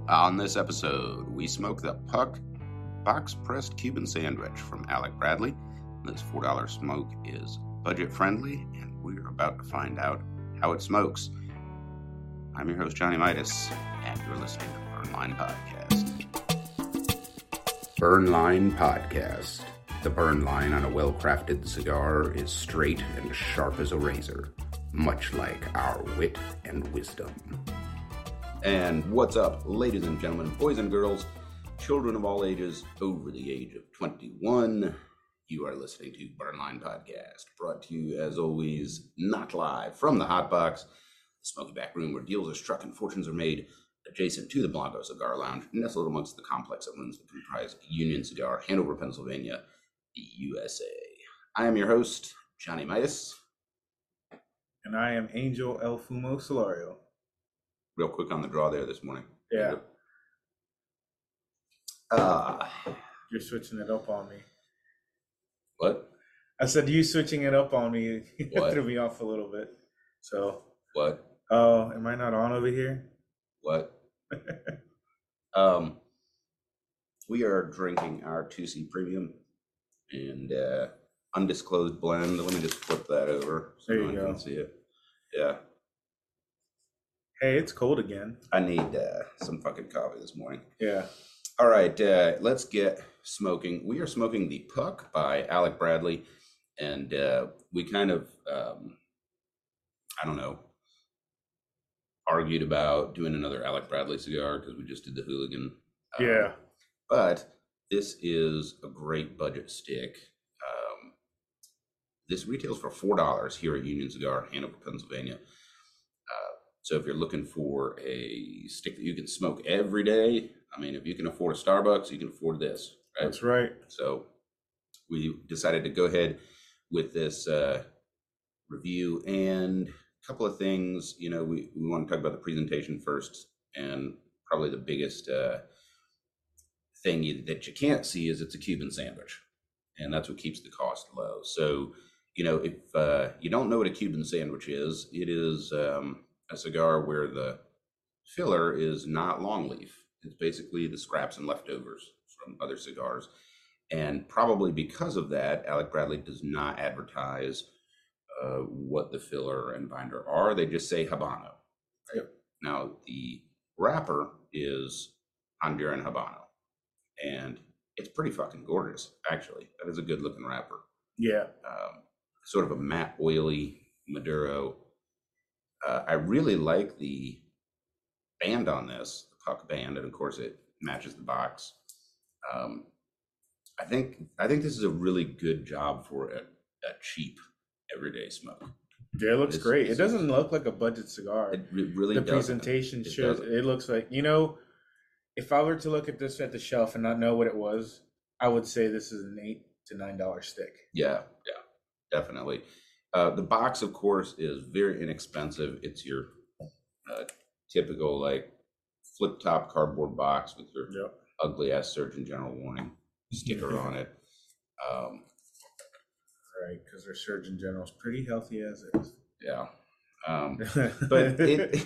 On this episode, we smoke the Puck box-pressed Cuban sandwich from Alec Bradley. This $4 smoke is budget-friendly, and we're about to find out how it smokes. I'm your host, Johnny Midas, and you're listening to Burnline Podcast. Burnline Podcast. The burn line on a well-crafted cigar is straight and sharp as a razor, much like our wit and wisdom. And what's up, ladies and gentlemen, boys and girls, children of all ages over the age of 21. You are listening to Burnline Podcast, brought to you, as always, not live from the Hot Box, the smoky back room where deals are struck and fortunes are made, adjacent to the Blanco Cigar Lounge, nestled amongst the complex of rooms that comprise Union Cigar, Hanover, Pennsylvania, the USA. I am your host, Johnny Midas. And I am Angel El Fumo Solario. Real quick on the draw there this morning. Yeah. You're switching it up on me. What? I said you switching it up on me. What? Threw me off a little bit. So. What? Oh, am I not on over here? What? We are drinking our 2C Premium and undisclosed blend. Let me just flip that over so no one can see it. Yeah. Hey, it's cold again. I need some fucking coffee this morning. Yeah. All right, let's get smoking. We are smoking the Puck by Alec Bradley, and we kind of, argued about doing another Alec Bradley cigar because we just did the Hooligan. Yeah. But this is a great budget stick. This retails for $4 here at Union Cigar, Hanover, Pennsylvania. So if you're looking for a stick that you can smoke every day, I mean, if you can afford a Starbucks, you can afford this, right? That's right. So we decided to go ahead with this review, and a couple of things, we want to talk about the presentation first, and probably the biggest thing that you can't see is it's a Cuban sandwich, and that's what keeps the cost low. So, if you don't know what a Cuban sandwich is, it is a cigar where the filler is not long leaf. It's basically the scraps and leftovers from other cigars. And probably because of that, Alec Bradley does not advertise what the filler and binder are. They just say Habano. Right? Now, the wrapper is Honduran Habano. And it's pretty fucking gorgeous, actually. That is a good looking wrapper. Yeah. Sort of a matte, oily Maduro. I really like the band on this, the Puck band, and of course it matches the box. I think this is a really good job for a cheap everyday smoke. Yeah, it looks great. It doesn't look like a budget cigar. It really doesn't. The presentation shows. It looks like, if I were to look at this at the shelf and not know what it was, I would say this is an $8 to $9 stick. Yeah, definitely. The box, of course, is very inexpensive. It's your typical, flip top cardboard box with your ugly ass Surgeon General warning sticker on it. Right, because their Surgeon General's pretty healthy as is. Yeah, but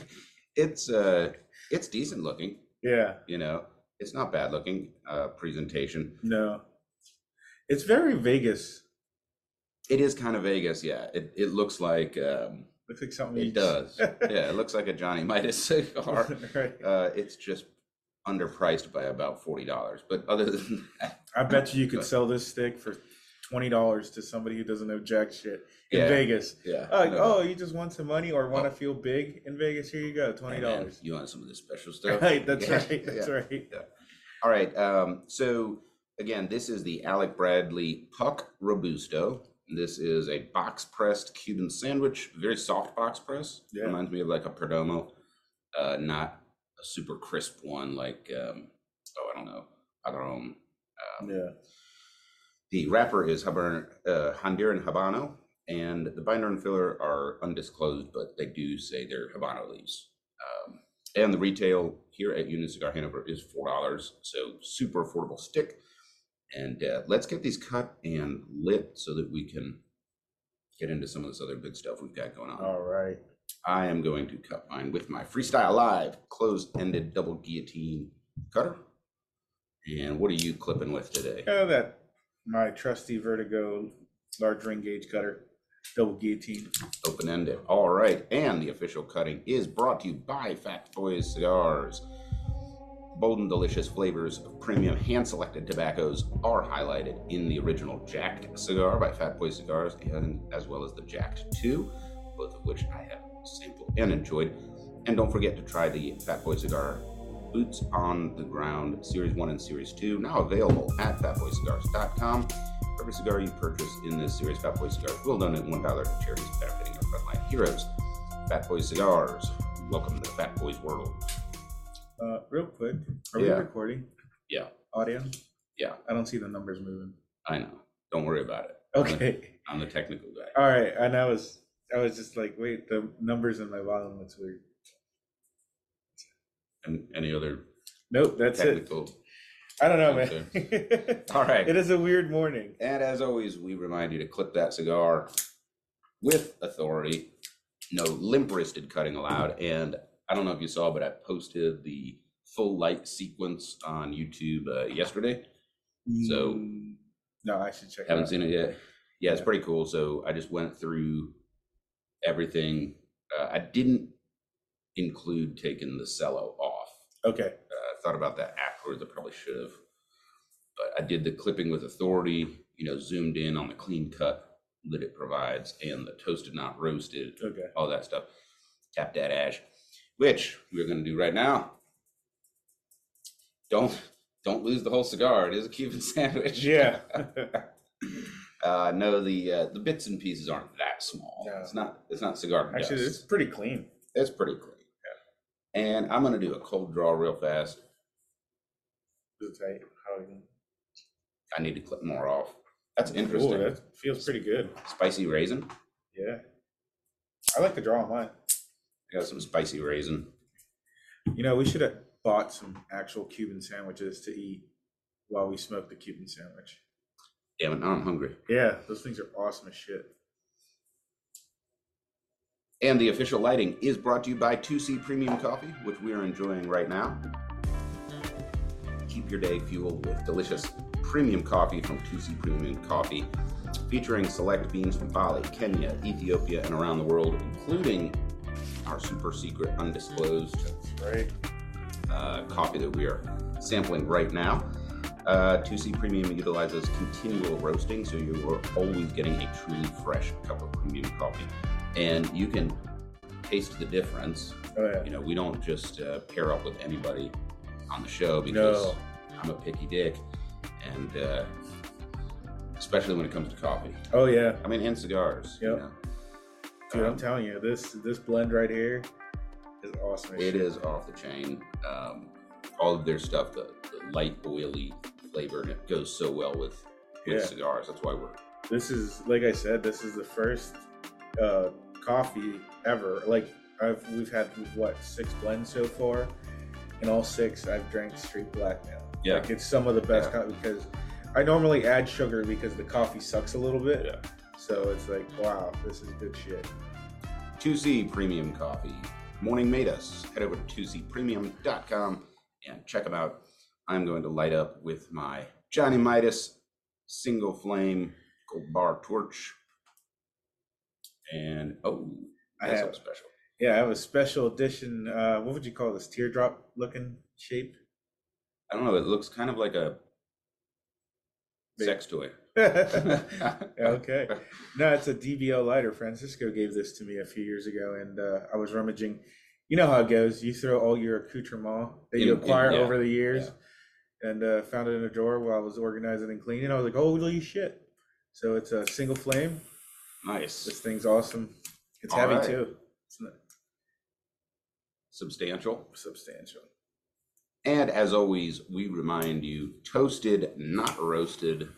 it's decent looking. Yeah, it's not bad looking presentation. No, it's very Vegas. It is kind of Vegas, yeah. It looks like looks like something. It does. Yeah, it looks like a Johnny Midas cigar. Right. It's just underpriced by about $40. But other than that, I bet you could sell this stick for $20 to somebody who doesn't know jack shit in Vegas. Yeah. You just want some money or want to feel big in Vegas? Here you go, $20. Man, you want some of this special stuff? Right. That's right. That's right. Yeah. All right. So again, this is the Alec Bradley Puck Robusto. This is a box-pressed Cuban sandwich, very soft box press. Yeah. Reminds me of like a Perdomo, not a super crisp one like, I don't know. Yeah. The wrapper is Honduran Habano, and the binder and filler are undisclosed, but they do say they're Habano leaves. And the retail here at Union Cigar Hanover is $4, so super affordable stick. And let's get these cut and lit so that we can get into some of this other good stuff we've got going on. All right. I am going to cut mine with my Freestyle Live closed-ended double guillotine cutter. And what are you clipping with today? Oh, my trusty Vertigo large ring gauge cutter, double guillotine. Open-ended. All right. And the official cutting is brought to you by Fat Boys Cigars. Bold and delicious flavors of premium hand-selected tobaccos are highlighted in the original Jacked cigar by Fat Boy Cigars, and as well as the Jacked 2, both of which I have sampled and enjoyed. And don't forget to try the Fat Boy Cigar Boots on the Ground Series 1 and Series 2, now available at fatboycigars.com. For every cigar you purchase in this series, Fat Boy Cigars will donate $1 to charities benefiting our frontline heroes. Fat Boy Cigars, welcome to the Fat Boys world. Real quick, are we recording? Yeah. Audio? Yeah. I don't see the numbers moving. I know. Don't worry about it. Okay. I'm the technical guy. All right. And I was just like, wait, the numbers in my volume looks weird. And any other? Nope, that's technical. It. I don't know, man. All right. It is a weird morning. And as always, we remind you to clip that cigar with authority. No limp-wristed cutting allowed. And I don't know if you saw, but I posted the full light sequence on YouTube yesterday. So no, I should check. Haven't seen it yet. Yeah, it's pretty cool. So I just went through everything. I didn't include taking the cello off. Okay. I thought about that afterwards. I probably should have. But I did the clipping with authority, zoomed in on the clean cut that it provides and the toasted, not roasted, all that stuff. Tap that ash, which we're going to do right now. Don't lose the whole cigar. It is a Cuban sandwich. Yeah. No, the bits and pieces aren't that small. No. It's not cigar dust. Actually, it's pretty clean. It's pretty clean. Yeah. And I'm going to do a cold draw real fast. Is it tight? I need to clip more off. That's interesting. Ooh, that feels pretty good. Spicy raisin? Yeah. I like the draw on mine. I got some spicy raisin. We should have bought some actual Cuban sandwiches to eat while we smoked the Cuban sandwich. Yeah, but now I'm hungry. Yeah, those things are awesome as shit. And the official lighting is brought to you by 2C Premium Coffee, which we are enjoying right now. Keep your day fueled with delicious premium coffee from 2C Premium Coffee, featuring select beans from Bali, Kenya, Ethiopia, and around the world, including our super secret undisclosed coffee that we are sampling right now. 2C Premium utilizes continual roasting, so you are always getting a truly fresh cup of premium coffee. And you can taste the difference. Oh, yeah. We don't just pair up with anybody on the show because I'm a picky dick. And especially when it comes to coffee. Oh, yeah. I mean, and cigars. Yep. Dude, I'm telling you, this blend right here is awesome. It is off the chain. All of their stuff, the light, oily flavor, and it goes so well with cigars. That's why This is, like I said, this is the first coffee ever. Like, we've had, 6 blends so far? And all 6, I've drank straight black now. Yeah. Like, it's some of the best because I normally add sugar because the coffee sucks a little bit. Yeah. So it's like, wow, this is good shit. 2C Premium Coffee. Morning made us. Head over to 2cpremium.com and check them out. I'm going to light up with my Johnny Midas single flame gold bar torch. And that's something special. Yeah, I have a special edition. What would you call this? Teardrop looking shape? I don't know. It looks kind of like a sex toy. Okay. No, it's a DBO lighter. Francisco gave this to me a few years ago, and I was rummaging. You know how it goes. You throw all your accoutrement that you acquire over the years, and found it in a drawer while I was organizing and cleaning. I was like, holy shit. So it's a single flame. Nice. This thing's awesome. It's all heavy too. It's not... Substantial. And as always, we remind you, toasted, not roasted,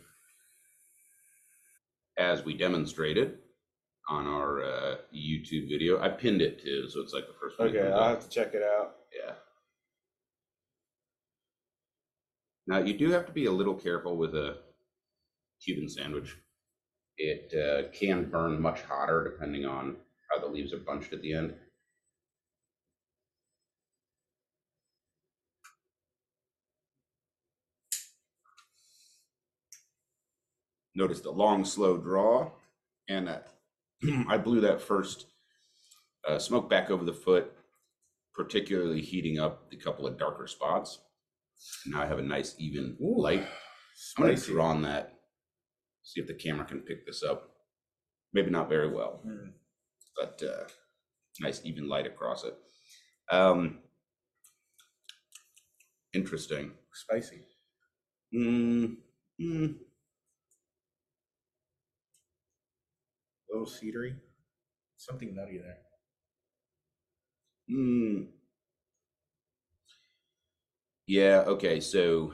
as we demonstrated on our YouTube video. I pinned it too, so it's like the first one. Okay, I'll have to check it out. Yeah. Now, you do have to be a little careful with a Cuban sandwich. It can burn much hotter depending on how the leaves are bunched at the end. noticed a long, slow draw, and I blew that first smoke back over the foot, particularly heating up the couple of darker spots. And now I have a nice even light. I'm going to draw on that, see if the camera can pick this up. Maybe not very well, but nice even light across it. Interesting. Spicy. A little cedary. Something nutty there. Yeah, okay, so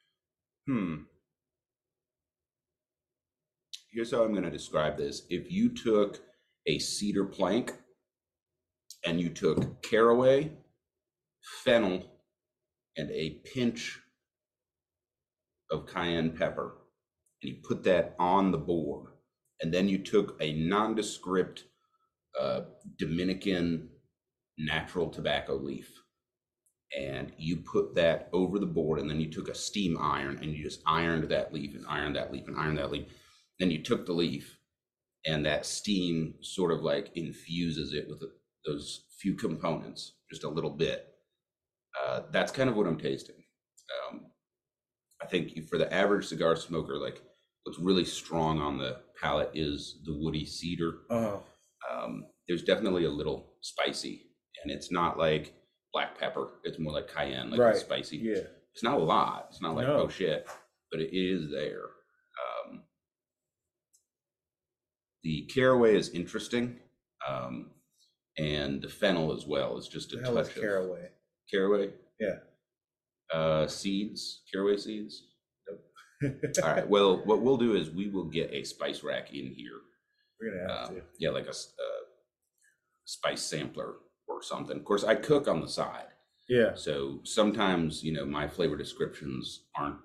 here's how I'm going to describe this. If you took a cedar plank and you took caraway, fennel, and a pinch of cayenne pepper, and you put that on the board, and then you took a nondescript Dominican natural tobacco leaf, and you put that over the board, and then you took a steam iron and you just ironed that leaf and ironed that leaf and ironed that leaf. Then you took the leaf, and that steam sort of like infuses it with those few components, just a little bit. That's kind of what I'm tasting. I think for the average cigar smoker, like what's really strong on the palate is the woody cedar. There's definitely a little spicy, and it's not like black pepper. It's more like cayenne, like it's spicy. Yeah. It's not a lot. It's not like, oh shit, but it is there. The caraway is interesting, and the fennel as well is just a touch of caraway. Caraway? Yeah. Seeds? Caraway seeds? Nope. All right. Well, what we'll do is we will get a spice rack in here. We're gonna have to. Yeah, like a spice sampler or something. Of course, I cook on the side. Yeah. So sometimes, my flavor descriptions aren't,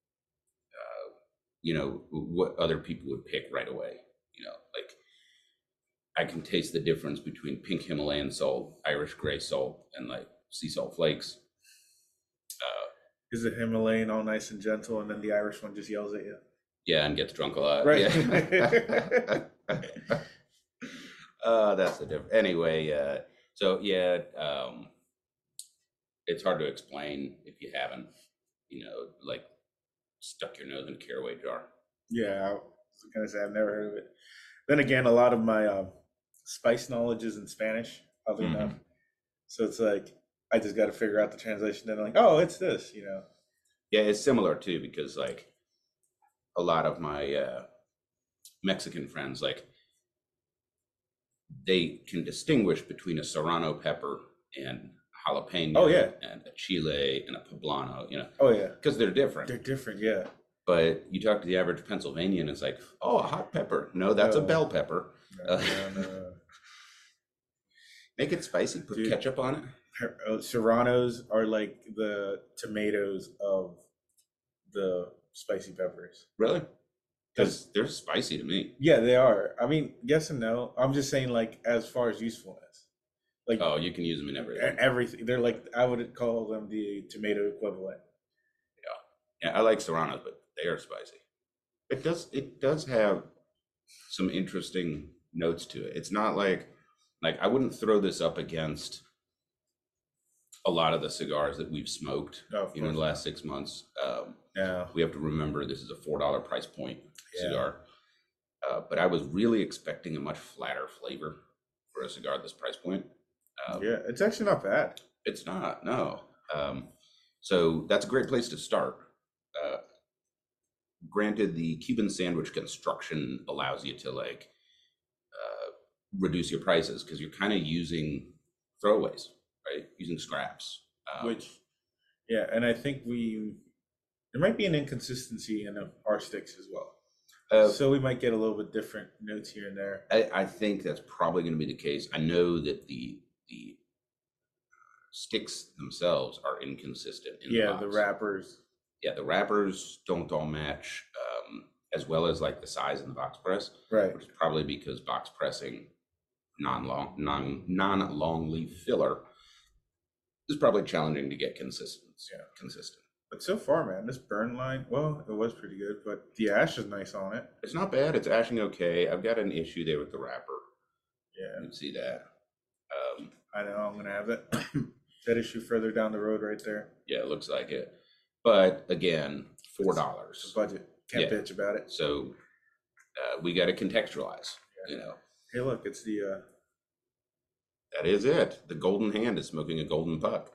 what other people would pick right away. Like I can taste the difference between pink Himalayan salt, Irish gray salt, and like sea salt flakes. Is it Himalayan all nice and gentle, and then the Irish one just yells at you? Yeah, and gets drunk a lot. Right. Yeah. That's the difference. Anyway, so yeah, it's hard to explain if you haven't, like stuck your nose in a caraway jar. Yeah, I was gonna say I've never heard of it. Then again, a lot of my spice knowledge is in Spanish, oddly enough. So it's like I just got to figure out the translation. Then I'm like, oh, it's this, Yeah, it's similar too, because like a lot of my Mexican friends, like they can distinguish between a serrano pepper and jalapeno. Oh yeah. And a chile and a poblano. Oh yeah. Because they're different. They're different, yeah. But you talk to the average Pennsylvanian, it's like, oh, a hot pepper. No, that's a bell pepper. No. Make it spicy. Put ketchup on it. Serranos are like the tomatoes of the spicy peppers. Really? Because they're spicy to me. Yeah, they are. I mean, yes and no. I'm just saying, like, as far as usefulness. Like, oh, you can use them in everything. Everything. They're like, I would call them the tomato equivalent. Yeah, I like serranos, but they are spicy. It does have some interesting notes to it. It's not like I wouldn't throw this up against a lot of the cigars that we've smoked in the last 6 months. We have to remember this is a $4 price point cigar. But I was really expecting a much flatter flavor for a cigar at this price point. Yeah, it's actually not bad. It's not, no. So that's a great place to start. Granted, the Cuban sandwich construction allows you to reduce your prices because you're kind of using throwaways, right? Using scraps. And I think there might be an inconsistency in our sticks as well. So we might get a little bit different notes here and there. I think that's probably going to be the case. I know that the sticks themselves are inconsistent in the box. The wrappers. Yeah, the wrappers don't all match as well as like the size in the box press. Right. Which is probably because box pressing non-long leaf filler is probably challenging to get consistent. But so far, man, this burn line, well, it was pretty good, but the ash is nice on it. It's not bad. It's ashing okay. I've got an issue there with the wrapper. Yeah. You can see that. I know I'm going to have that issue further down the road right there. Yeah, it looks like it. But again, $4. It's a budget. Can't bitch about it. So we got to contextualize, Hey, look, it's the... That is it. The golden hand is smoking a golden puck.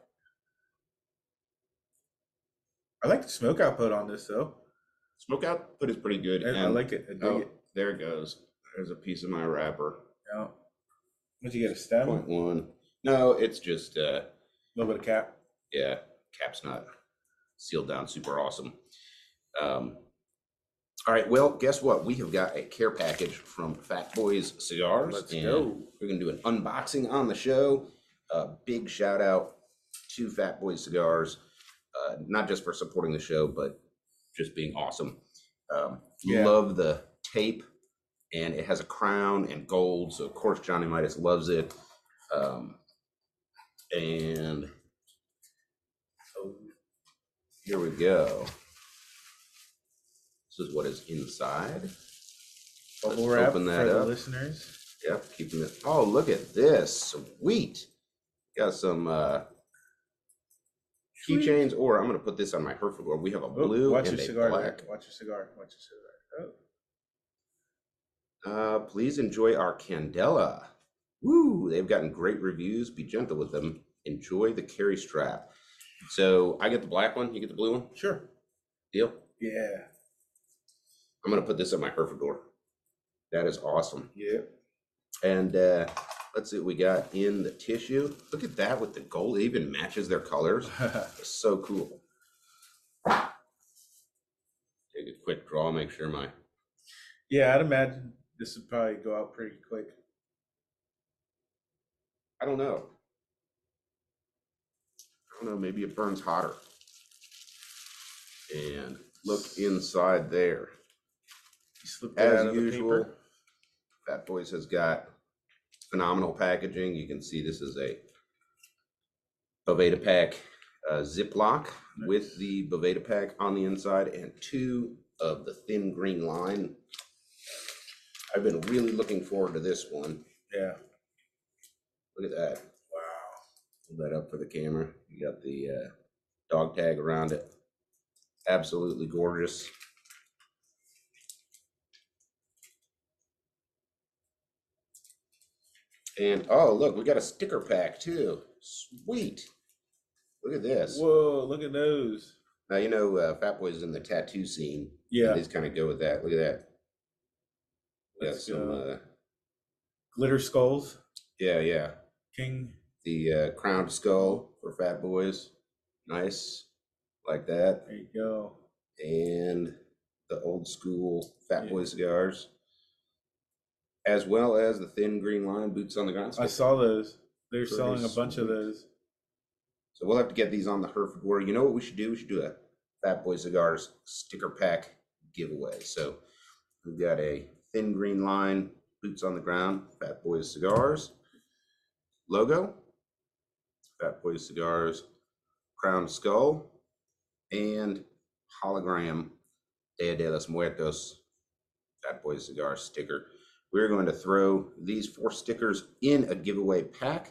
I like the smoke output on this, though. Smoke output is pretty good. I like it. I dig it. There it goes. There's a piece of my wrapper. Yeah. Did you get a stem? 0.1. No, it's just a little bit of cap. Yeah, cap's not sealed down super awesome. All right, well, guess what? We have got a care package from Fat Boys Cigars. Let's go. We're going to do an unboxing on the show. Big shout out to Fat Boys Cigars, not just for supporting the show, but just being awesome. Love the tape, and it has a crown and gold, so of course Johnny Midas loves it. And here we go. This is what is inside. Bubble wrap for the listeners. Yep, keeping it. Oh, look at this. Sweet. Got some keychains, or I'm going to put this on my Herford. We have a blue and a black. Watch your cigar. Watch your cigar. Please enjoy our Candela. Woo! They've gotten great reviews. Be gentle with them. Enjoy the carry strap. So I get the black one. You get the blue one. Sure. Deal. Yeah. I'm going to put this on my Herford. That is awesome. Yeah. And let's see what we got in the tissue. Look at that with the gold. It even matches their colors. It's so cool. Take a quick draw. Make sure my... Yeah, I'd imagine this would probably go out pretty quick. I don't know. Maybe it burns hotter. And look inside there. As usual, Fat Boys has got phenomenal packaging. You can see this is a Boveda Pack Ziploc with the Boveda Pack on the inside and 2 of the thin green line. I've been really looking forward to this one. Yeah. Look at that. Wow. Hold that up for the camera. You got the dog tag around it. Absolutely gorgeous. And oh, look, we got a sticker pack too. Sweet. Look at this. Whoa, look at those. Now, Fat Boys is in the tattoo scene. Yeah. These kind of go with that. Look at that. Got some glitter skulls. Yeah. King. The crowned skull for Fat Boys. Nice. Like that. There you go. And the old school Fat Boy cigars. As well as the thin green line boots on the ground. I saw those. They're selling a bunch of those. So we'll have to get these on the Herford War. You know what we should do? We should do a Fat Boy Cigars sticker pack giveaway. So we've got a thin green line boots on the ground Fat Boy Cigars logo, Fat Boy Cigars crown skull, and hologram Dia de los Muertos Fat Boy Cigar sticker. We're going to throw these 4 stickers in a giveaway pack,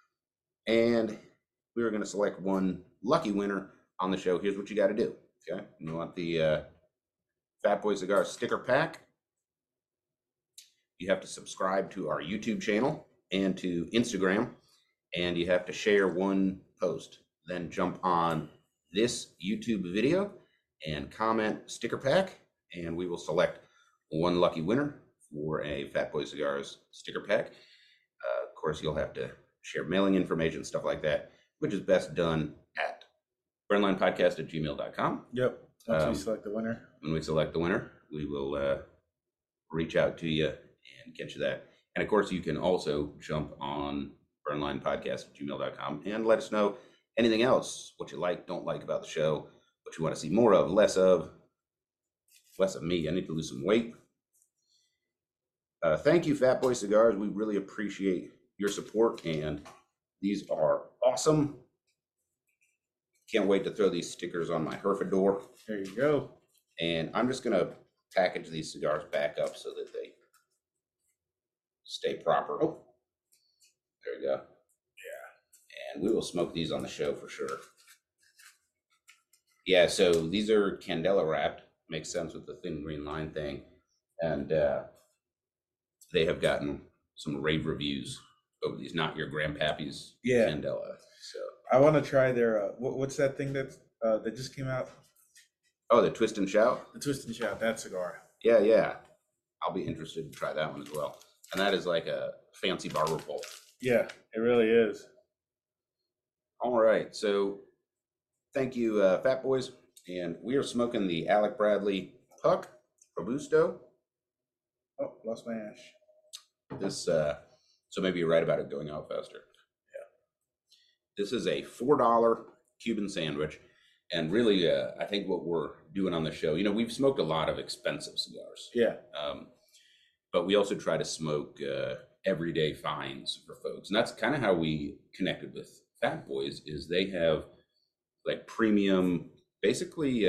and we're going to select one lucky winner on the show. Here's what you got to do. Okay, you want the Fat Boy Cigar sticker pack. You have to subscribe to our YouTube channel and to Instagram, and you have to share one post. Then jump on this YouTube video and comment sticker pack, and we will select one lucky winner for a Fat Boy Cigars sticker pack. Of course, you'll have to share mailing information, stuff like that, which is best done at burnlinepodcast@gmail.com. Yep. Once we select the winner. When we select the winner, we will reach out to you and get you that. And of course, you can also jump on burnlinepodcast@gmail.com and let us know anything else, what you like, don't like about the show, what you want to see more of, less of me. I need to lose some weight. Thank you, Fat Boy Cigars. We really appreciate your support, and these are awesome. Can't wait to throw these stickers on my Herfador. There you go. And I'm just going to package these cigars back up so that they stay proper. Oh, there you go. Yeah. And we will smoke these on the show for sure. Yeah, so these are Candela wrapped. Makes sense with the thin green line thing. And they have gotten some rave reviews over these Not Your Grandpappy's Candela. So I want to try their what's that thing that just came out? Oh, the Twist and Shout? The Twist and Shout, that cigar. Yeah. I'll be interested to try that one as well. And that is like a fancy barber pole. Yeah, it really is. All right, so thank you, Fat Boys. And we are smoking the Alec Bradley Puck Robusto. Oh, lost my ash. This, so maybe you're right about it going out faster. Yeah. This is a $4 Cuban sandwich. And really, I think what we're doing on the show, we've smoked a lot of expensive cigars. Yeah. But we also try to smoke everyday finds for folks. And that's kind of how we connected with Fat Boys, is they have like premium, basically,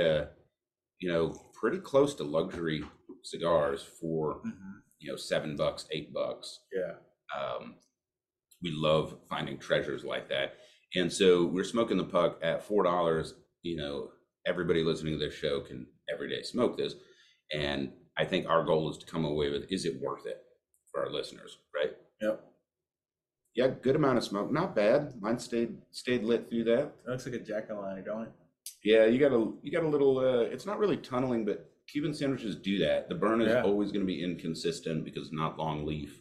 pretty close to luxury cigars for, $7, $8. Yeah. We love finding treasures like that. And so we're smoking the Puck at $4. Everybody listening to this show can every day smoke this. And I think our goal is to come away with, is it worth it for our listeners, right? Yep. Yeah, good amount of smoke. Not bad. Mine stayed lit through that. It looks like a Jack-o'-lantern, don't it? Yeah, you got a little, it's not really tunneling, but Cuban sandwiches do that. The burn is always going to be inconsistent because it's not long leaf.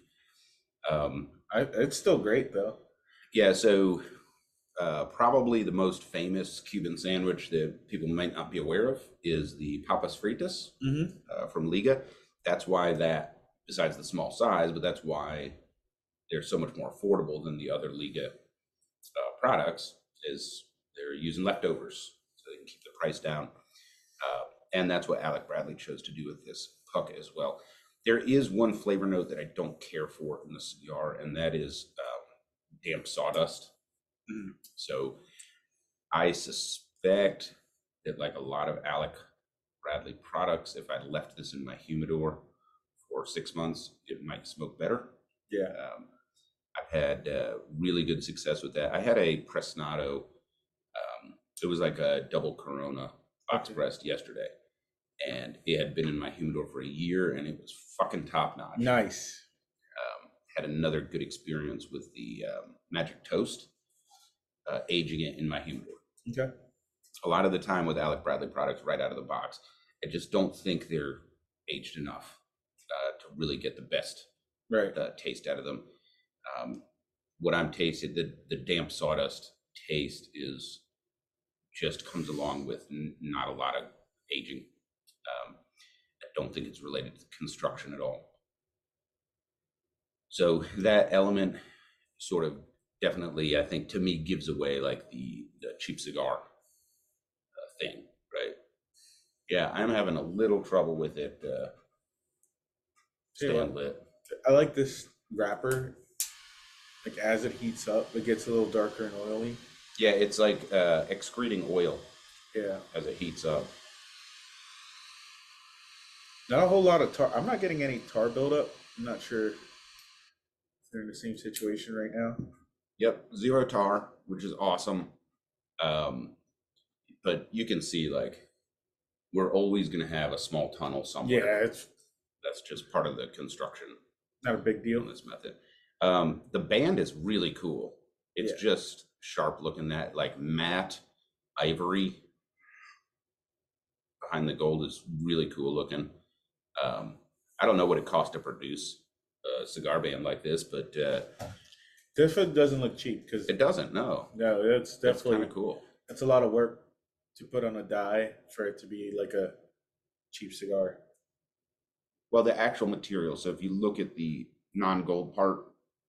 It's still great though. Yeah, so probably the most famous Cuban sandwich that people might not be aware of is the Papas Fritas from Liga. That's why that, besides the small size, but that's why they're so much more affordable than the other Liga products, is they're using leftovers so they can keep the price down. And that's what Alec Bradley chose to do with this Puck as well. There is one flavor note that I don't care for in the cigar, and that is damp sawdust. So I suspect that, like a lot of Alec Bradley products, if I left this in my humidor for 6 months, it might smoke better. Yeah. I've had really good success with that. I had a Presnado. It was like a double Corona box pressed yesterday, and it had been in my humidor for a year, and it was fucking top notch. Nice. Had another good experience with the Magic Toast. Aging it in my humidor. Okay. A lot of the time with Alec Bradley products right out of the box, I just don't think they're aged enough to really get the best taste out of them. What I'm tasting, the damp sawdust taste is just comes along with not a lot of aging. I don't think it's related to construction at all. So that element sort of definitely, I think, to me, gives away like the cheap cigar thing, right? Yeah, I'm having a little trouble with it staying lit. I like this wrapper. Like as it heats up, it gets a little darker and oily. Yeah, it's like excreting oil. Yeah, as it heats up. Not a whole lot of tar. I'm not getting any tar buildup. I'm not sure if they're in the same situation right now. Yep, zero tar, which is awesome. But you can see, like, we're always going to have a small tunnel somewhere. Yeah, that's just part of the construction. Not a big deal in this method. The band is really cool. It's just sharp looking. That like matte ivory behind the gold is really cool looking. I don't know what it costs to produce a cigar band like this, but this one doesn't look cheap because it doesn't. No, it's definitely kind of cool. That's a lot of work to put on a die for it to be like a cheap cigar. Well, the actual material. So if you look at the non-gold part,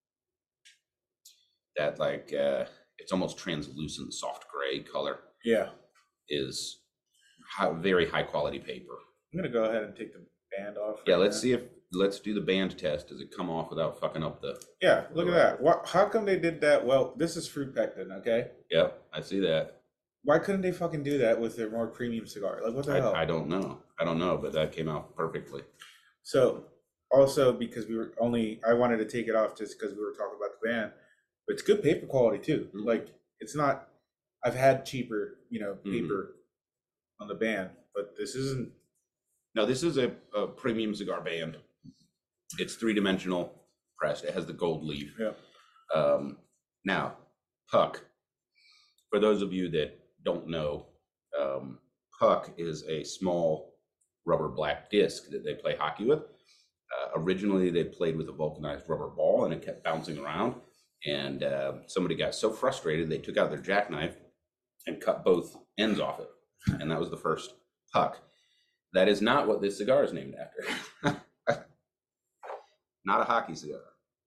that like it's almost translucent, soft gray color. Yeah, is very high quality paper. I'm gonna go ahead and take the band off. Yeah, let's see if let's do the band test. Does it come off without fucking up the? Yeah, look at that. How come they did that? Well, this is fruit pectin, okay? Yep, I see that. Why couldn't they fucking do that with their more premium cigar? Like, what the hell? I don't know. I don't know, but that came out perfectly. So, also because I wanted to take it off just because we were talking about the band, but it's good paper quality too. Mhm. Like, it's not. I've had cheaper, Mhm. paper on the band, but this isn't. No, this is a premium cigar band. It's 3-dimensional pressed. It has the gold leaf. Yeah. Now, Puck, for those of you that don't know, Puck is a small rubber black disc that they play hockey with. Originally, they played with a vulcanized rubber ball, and it kept bouncing around. And somebody got so frustrated, they took out their jackknife and cut both ends off it. And that was the first Puck. That is not what this cigar is named after. Not a hockey cigar.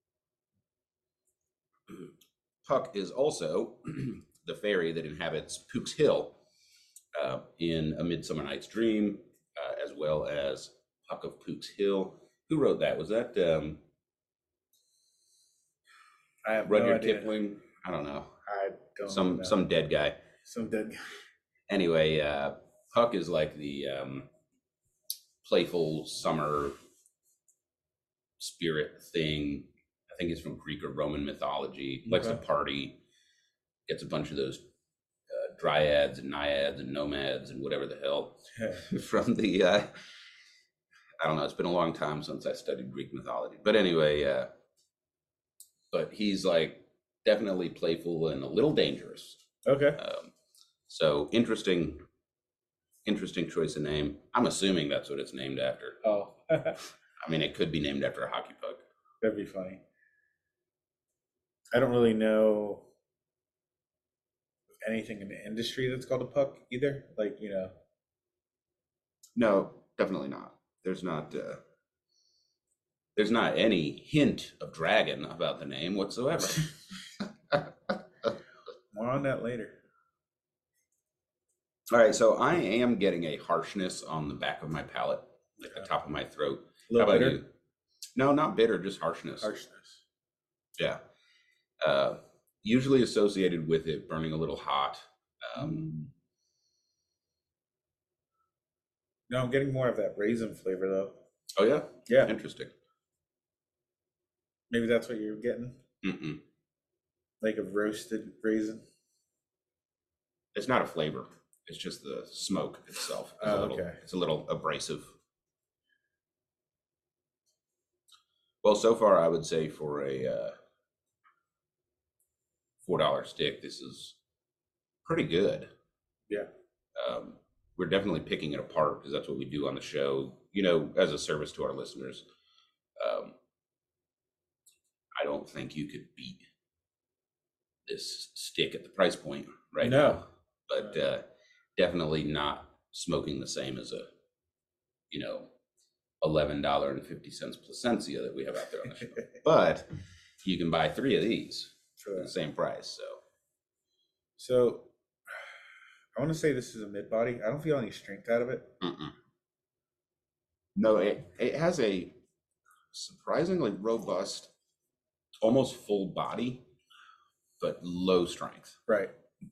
Puck is also the fairy that inhabits Pook's Hill in A Midsummer Night's Dream, as well as Puck of Pook's Hill. Who wrote that? Was that I have Rudyard no idea. Kipling? I don't know. I don't know. Some dead guy. Some dead guy. Anyway, Puck is like the playful summer spirit thing. I think it's from Greek or Roman mythology. Likes to party. Gets a bunch of those dryads and naiads and nomads and whatever the hell from the I don't know, it's been a long time since I studied Greek mythology, but anyway, but he's like definitely playful and a little dangerous. Okay. So interesting choice of name. I'm assuming that's what it's named after. Oh. I mean, it could be named after a hockey puck. That'd be funny. I don't really know anything in the industry that's called a puck either. Like, No, definitely not. There's not any hint of dragon about the name whatsoever. More on that later. All right, so I am getting a harshness on the back of my palate, like the top of my throat. How about you? No, not bitter, just harshness. Harshness. Yeah. Usually associated with it burning a little hot. No, I'm getting more of that raisin flavor though. Oh yeah? Yeah. Interesting. Maybe that's what you're getting? Mm-mm. Like a roasted raisin? It's not a flavor. It's just the smoke itself. Okay. It's a little abrasive. Well, so far I would say for a $4 stick, this is pretty good. Yeah. We're definitely picking it apart because that's what we do on the show, as a service to our listeners. I don't think you could beat this stick at the price point right now. But definitely not smoking the same as a, $11.50 Plasencia that we have out there on the show. But you can buy 3 of these for the same price. So I want to say this is a mid body. I don't feel any strength out of it. No, it has a surprisingly robust, almost full body, but low strength. Right.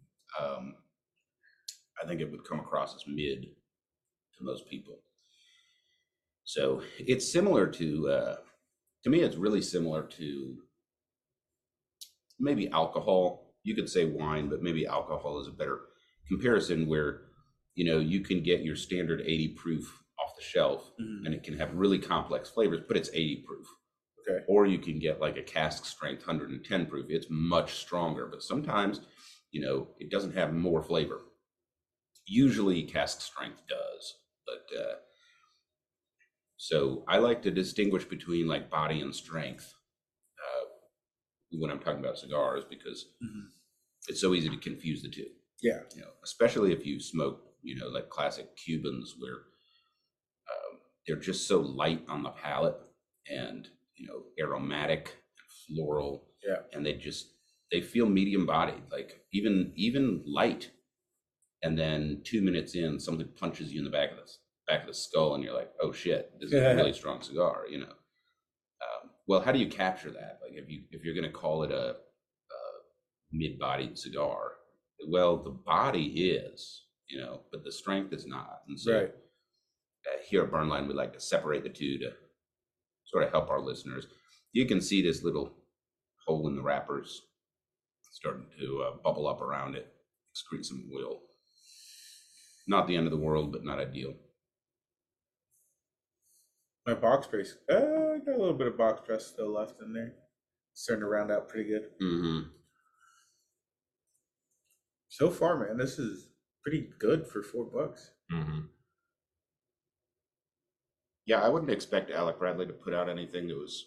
I think it would come across as mid to most people. So it's similar to me, it's really similar to maybe alcohol. You could say wine, but maybe alcohol is a better comparison where, you can get your standard 80 proof off the shelf and it can have really complex flavors, but it's 80 proof. Okay. Or you can get like a cask strength 110 proof. It's much stronger, but sometimes, it doesn't have more flavor. Usually cask strength does, but so I like to distinguish between like body and strength when I'm talking about cigars because it's so easy to confuse the two. Yeah. Especially if you smoke, like classic Cubans where they're just so light on the palate and, aromatic and floral. Yeah. And they feel medium bodied, like even light. And then 2 minutes in, something punches you in the back of the skull, and you're like, "Oh shit, this is a really strong cigar." Well, how do you capture that? Like, if you're going to call it a mid-bodied cigar, Well, the body is, but the strength is not. And so here at Burnline, we like to separate the two to sort of help our listeners. You can see this little hole in the wrappers starting to bubble up around it, excrete some oil. Not the end of the world, but not ideal. My box press, I got a little bit of box press still left in there. Starting to round out pretty good. Mm-hmm. So far, man, this is pretty good for $4. Mm-hmm. Yeah, I wouldn't expect Alec Bradley to put out anything that was,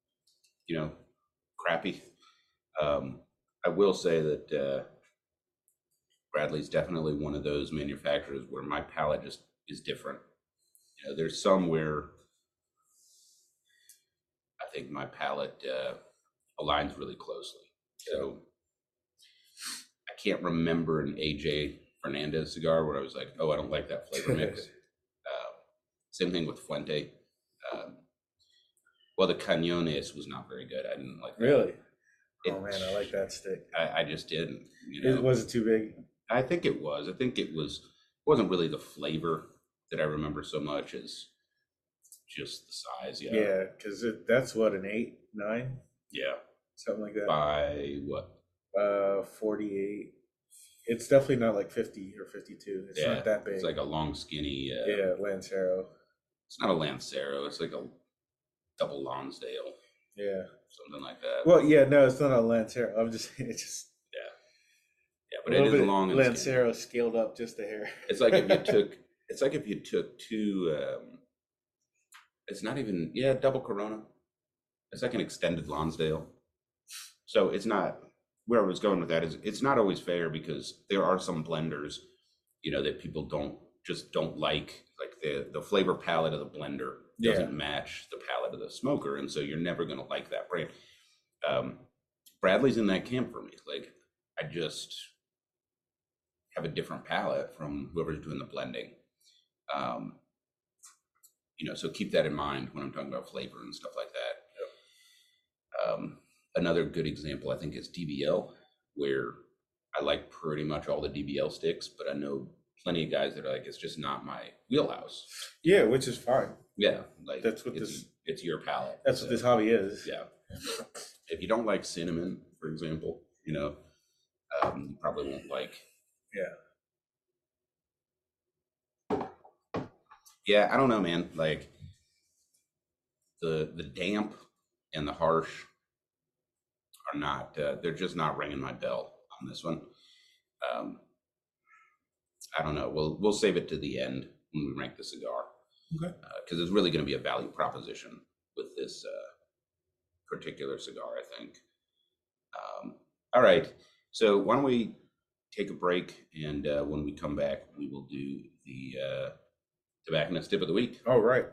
crappy. I will say that Bradley's definitely one of those manufacturers where my palate just is different. There's some where I think my palate aligns really closely. So I can't remember an AJ Fernandez cigar where I was like, oh, I don't like that flavor mix. Same thing with Fuente. Well, the Cañones was not very good. I didn't like that. Really? Oh man, I like that stick. I just didn't. Was it too big? I think it was. I think it wasn't really the flavor that I remember so much as just the size. Yeah. Yeah, because that's what, an 8, 9? Yeah. Something like that. By what? 48. It's definitely not like 50 or 52. It's not that big. It's like a long, skinny. Lancero. It's not a Lancero. It's like a double Lonsdale. Yeah. Something like that. Well, yeah, no, it's not a Lancero. I'm just saying, it's just. Yeah, but it is long and Lancero scaled up just a hair. It's like if you took two. It's not even double Corona. It's like an extended Lonsdale. So it's not where I was going with that is it's not always fair because there are some blenders, that people don't like the flavor palette of the blender doesn't match the palette of the smoker, and so you're never going to like that brand. Bradley's in that camp for me. Like I just have a different palette from whoever's doing the blending. So keep that in mind when I'm talking about flavor and stuff like that. Another good example, I think, is DBL, where I like pretty much all the DBL sticks, but I know plenty of guys that are like, it's just not my wheelhouse. Yeah, which is fine. Yeah, like that's what it's your palate. That's what this hobby is. Yeah. If you don't like cinnamon, for example, you probably won't like. Yeah, I don't know, man. Like the damp and the harsh are not. They're just not ringing my bell on this one. I don't know. We'll save it to the end when we rank the cigar. Okay. Because it's really going to be a value proposition with this particular cigar, I think. All right. So why don't we take a break, and when we come back, we will do the Tobacconist Tip of the Week. All right.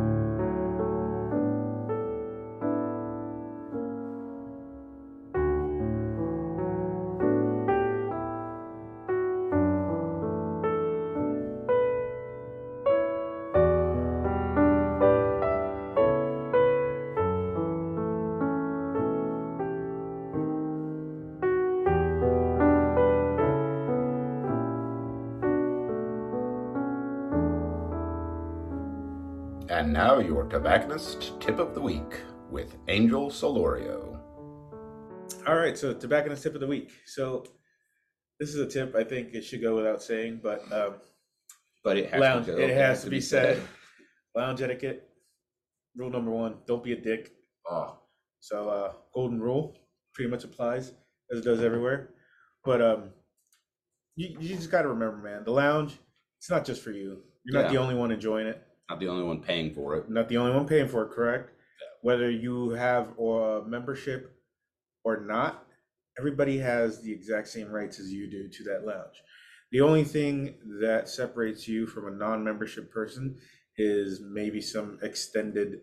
And now your Tobacconist Tip of the Week with Angel Solorio. All right, so Tobacconist Tip of the Week. So this is a tip I think it should go without saying, but it has to be said. Lounge etiquette. Rule number 1: don't be a dick. Oh. So golden rule pretty much applies as it does everywhere. But you just got to remember, man, the lounge, it's not just for you. You're not the only one enjoying it. Not the only one paying for it. Not the only one paying for it, correct? Yeah. Whether you have a membership or not, everybody has the exact same rights as you do to that lounge. The only thing that separates you from a non-membership person is maybe some extended,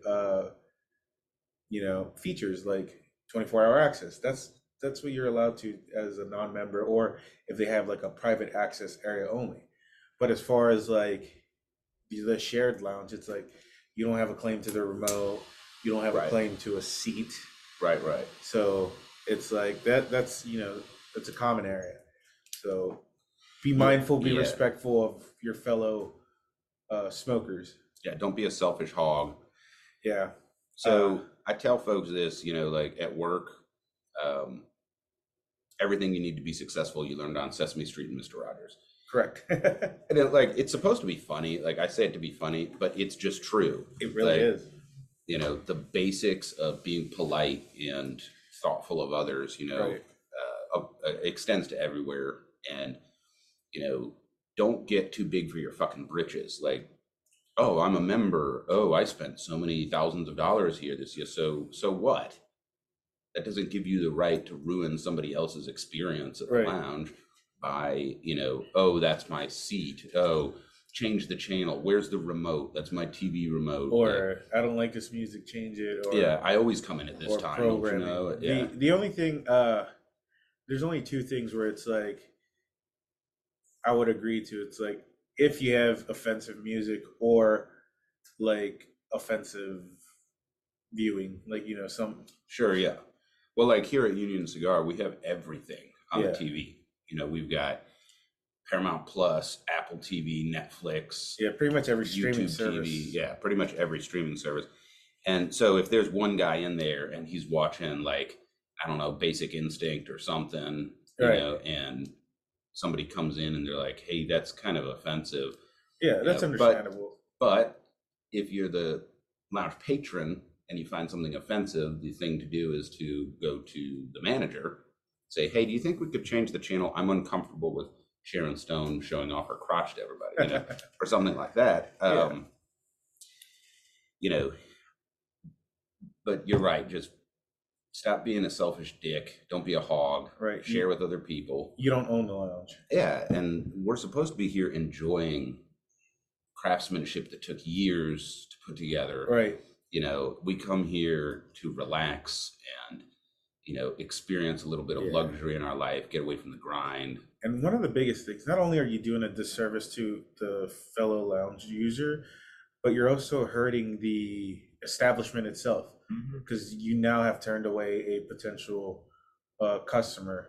features like 24-hour access. That's what you're allowed to as a non-member, or if they have like a private access area only. But as far as like the shared lounge, it's like you don't have a claim to the remote, you don't have a claim to a seat. Right. So it's like that's it's a common area. So be mindful, be respectful of your fellow smokers. Yeah, don't be a selfish hog. Yeah. So I tell folks this, like at work, everything you need to be successful, you learned on Sesame Street and Mr. Rogers. Correct. And it's supposed to be funny. Like I say it to be funny, but it's just true. It really is. The basics of being polite and thoughtful of others, right. Extends to everywhere. And, don't get too big for your fucking britches. Like, oh, I'm a member. Oh, I spent so many thousands of dollars here this year. So what? That doesn't give you the right to ruin somebody else's experience at the lounge by, oh, that's my seat. Oh, change the channel. Where's the remote? That's my TV remote. Or I don't like this music, change it. Or, yeah, I always come in at this time. Programming. Don't you know? The only thing, there's only two things where it's like, I would agree to. It's like, if you have offensive music or like offensive viewing, like, some. Sure, yeah. Well, like here at Union Cigar, we have everything on the TV. We've got Paramount Plus, Apple TV, Netflix. Yeah, pretty much every streaming YouTube service. TV. Yeah, pretty much every streaming service. And so if there's one guy in there and he's watching like, I don't know, Basic Instinct or something, and somebody comes in and they're like, hey, that's kind of offensive. Yeah, that's understandable. But if you're the lounge patron and you find something offensive, the thing to do is to go to the manager, say, hey, do you think we could change the channel? I'm uncomfortable with Sharon Stone showing off her crotch to everybody, or something like that. But you're right. Just stop being a selfish dick. Don't be a hog. Right. Share with other people. You don't own the lounge. Yeah. And we're supposed to be here enjoying craftsmanship that took years to put together. Right. We come here to relax and, experience a little bit of luxury in our life, get away from the grind. And one of the biggest things, not only are you doing a disservice to the fellow lounge user, but you're also hurting the establishment itself, because you now have turned away a potential customer,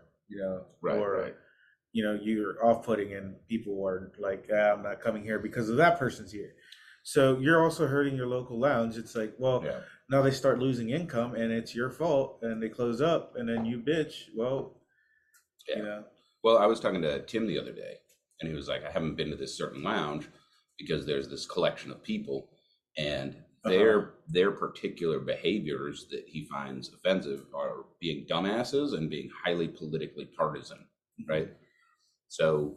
you're off-putting and people are like, I'm not coming here because of that person's here. So you're also hurting your local lounge. It's like, now they start losing income and it's your fault and they close up and then you bitch. Well, Well, I was talking to Tim the other day and he was like, I haven't been to this certain lounge because there's this collection of people and their particular behaviors that he finds offensive are being dumbasses and being highly politically partisan, right? So,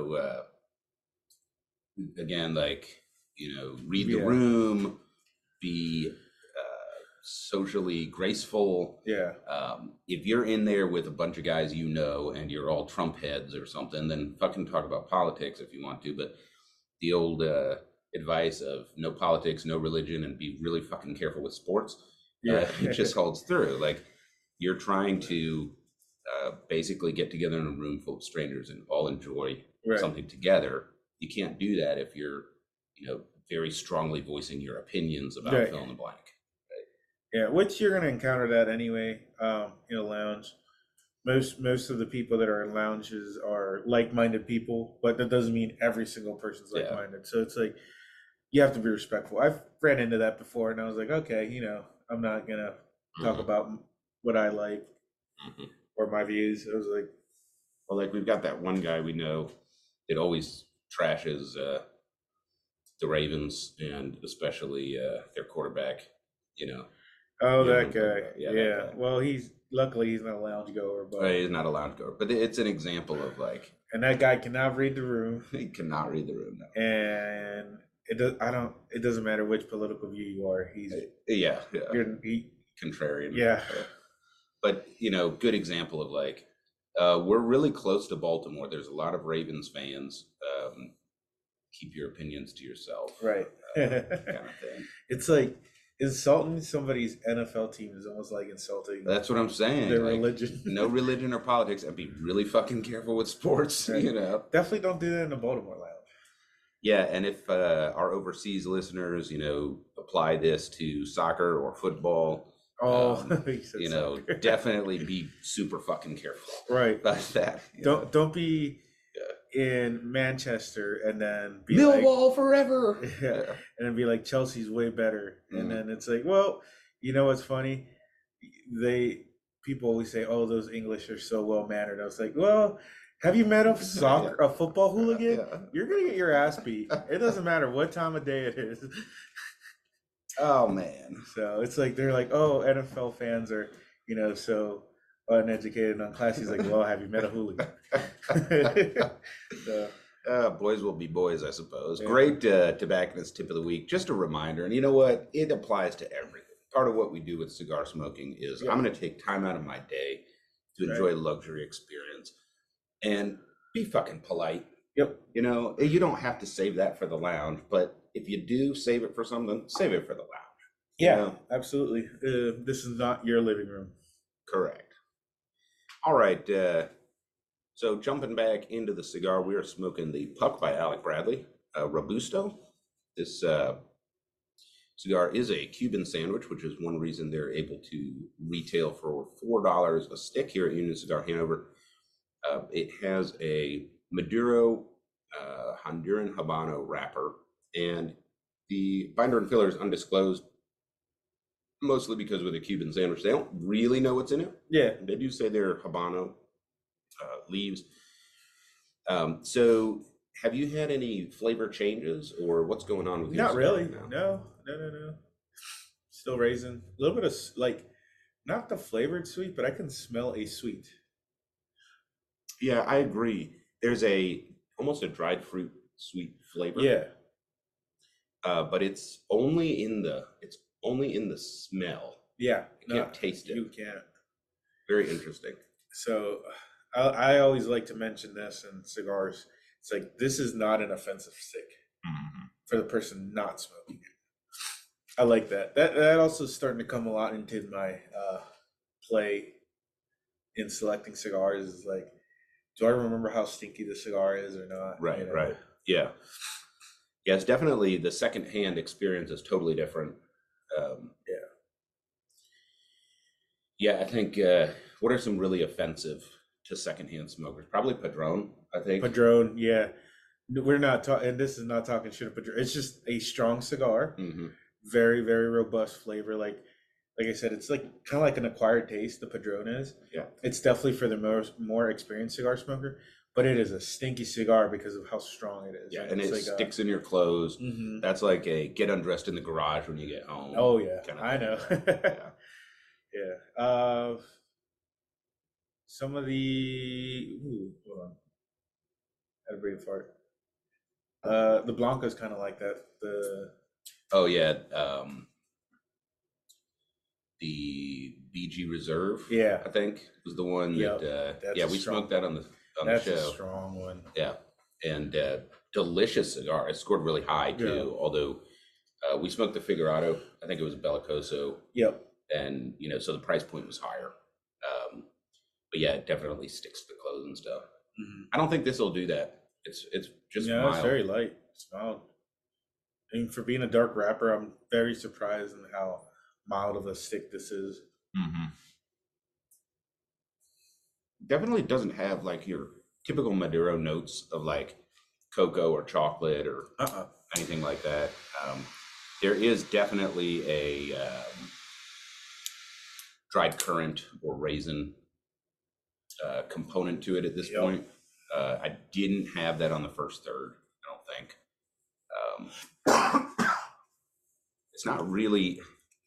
again, read the room, be socially graceful. Yeah. If you're in there with a bunch of guys and you're all Trump heads or something, then fucking talk about politics if you want to. But the old advice of no politics, no religion, and be really fucking careful with sports, it just holds through. Like, you're trying to basically get together in a room full of strangers and all enjoy something together. You can't do that if you're, very strongly voicing your opinions about fill in the blank. Yeah, which you're going to encounter that anyway in a lounge. Most of the people that are in lounges are like-minded people, but that doesn't mean every single person's like-minded. So it's like, you have to be respectful. I've ran into that before, and I was like, okay, I'm not going to talk about what I like or my views. I was like, well, like we've got that one guy we know that always trashes the Ravens and especially their quarterback, Oh, that guy. Yeah. That guy. Well, luckily he's not a lounge goer, but he's not a lounge goer. But it's an example of like, and that guy cannot read the room. He cannot read the room. No. And it doesn't matter which political view you are. He's contrarian. Yeah. But good example of like, we're really close to Baltimore. There's a lot of Ravens fans. Keep your opinions to yourself. Right. Kind of thing. It's like, insulting somebody's NFL team is almost like insulting. That's what I'm saying. Their religion. No religion or politics, and be really fucking careful with sports. Right. Definitely don't do that in the Baltimore lounge. Yeah, and if our overseas listeners, apply this to soccer or football, Oh, definitely be super fucking careful. Right. About that. Don't be in Manchester and then be Millwall forever. Yeah. And then be like, Chelsea's way better. And then it's like, well, you know what's funny? People always say, oh, those English are so well mannered. I was like, well, have you met a football hooligan? You're gonna get your ass beat. It doesn't matter what time of day it is. Oh man. So it's like they're like, oh, NFL fans are, so uneducated and unclassy. He's like, well, have you met a hooligan? Boys will be boys, I suppose. Yeah. Great tobacconist tip of the week. Just a reminder, and you know what? It applies to everything. Part of what we do with cigar smoking is I'm going to take time out of my day to enjoy a luxury experience and be fucking polite. Yep. You don't have to save that for the lounge, but if you do save it for something, save it for the lounge. Yeah, absolutely. This is not your living room. Correct. All right. So jumping back into the cigar, we are smoking the Puck by Alec Bradley, Robusto. This cigar is a Cuban sandwich, which is one reason they're able to retail for $4 a stick here at Union Cigar Hanover. It has a Maduro Honduran Habano wrapper, and the binder and filler is undisclosed, mostly because with a Cuban sandwich, they don't really know what's in it. Yeah. They do say they're Habano leaves. So have you had any flavor changes or what's going on with your Not really. Now? No. Still raisin. A little bit of not the flavored sweet, but I can smell a sweet. Yeah, I agree. There's almost a dried fruit sweet flavor. Yeah. But it's only in the smell. Yeah. You can't taste it. You can't. Very interesting. So I always like to mention this in cigars. It's like, this is not an offensive stick for the person not smoking it. I like that. That also is starting to come a lot into my play in selecting cigars. Is like, do I remember how stinky the cigar is or not? Right, right. Yeah. Yeah, it's definitely the secondhand experience is totally different. Yeah, I think what are some really offensive to secondhand smokers? Probably Padron, I think. Padron, yeah. We're not talking, and this is not talking shit of Padron. It's just a strong cigar. Mm-hmm. Very, very robust flavor. Like I said, it's like kind of like an acquired taste. The Padron is. Yeah. It's definitely for the more experienced cigar smoker, but it is a stinky cigar because of how strong it is. Yeah, and it sticks in your clothes. Mm-hmm. That's like a get undressed in the garage when you get home. Oh yeah, I know. Yeah. Some of the hold on. I had a brain fart. The Blanco's kind of like that. Oh yeah. The BG Reserve. Yeah. I think was the one that we smoked that on the show. That's a strong one. Yeah. And delicious cigar. It scored really high too. Yeah. Although we smoked the Figurado. I think it was Bellicoso. Yep. And so the price point was higher. But yeah, it definitely sticks to the clothes and stuff. Mm-hmm. I don't think this will do that. It's just mild. It's very light. It's mild. I mean, for being a dark wrapper, I'm very surprised in how mild of a stick this is. Mm-hmm. Definitely doesn't have like your typical Maduro notes of like cocoa or chocolate or anything like that. There is definitely a dried currant or raisin component to it at this point. I didn't have that on the first third, I don't think. It's not really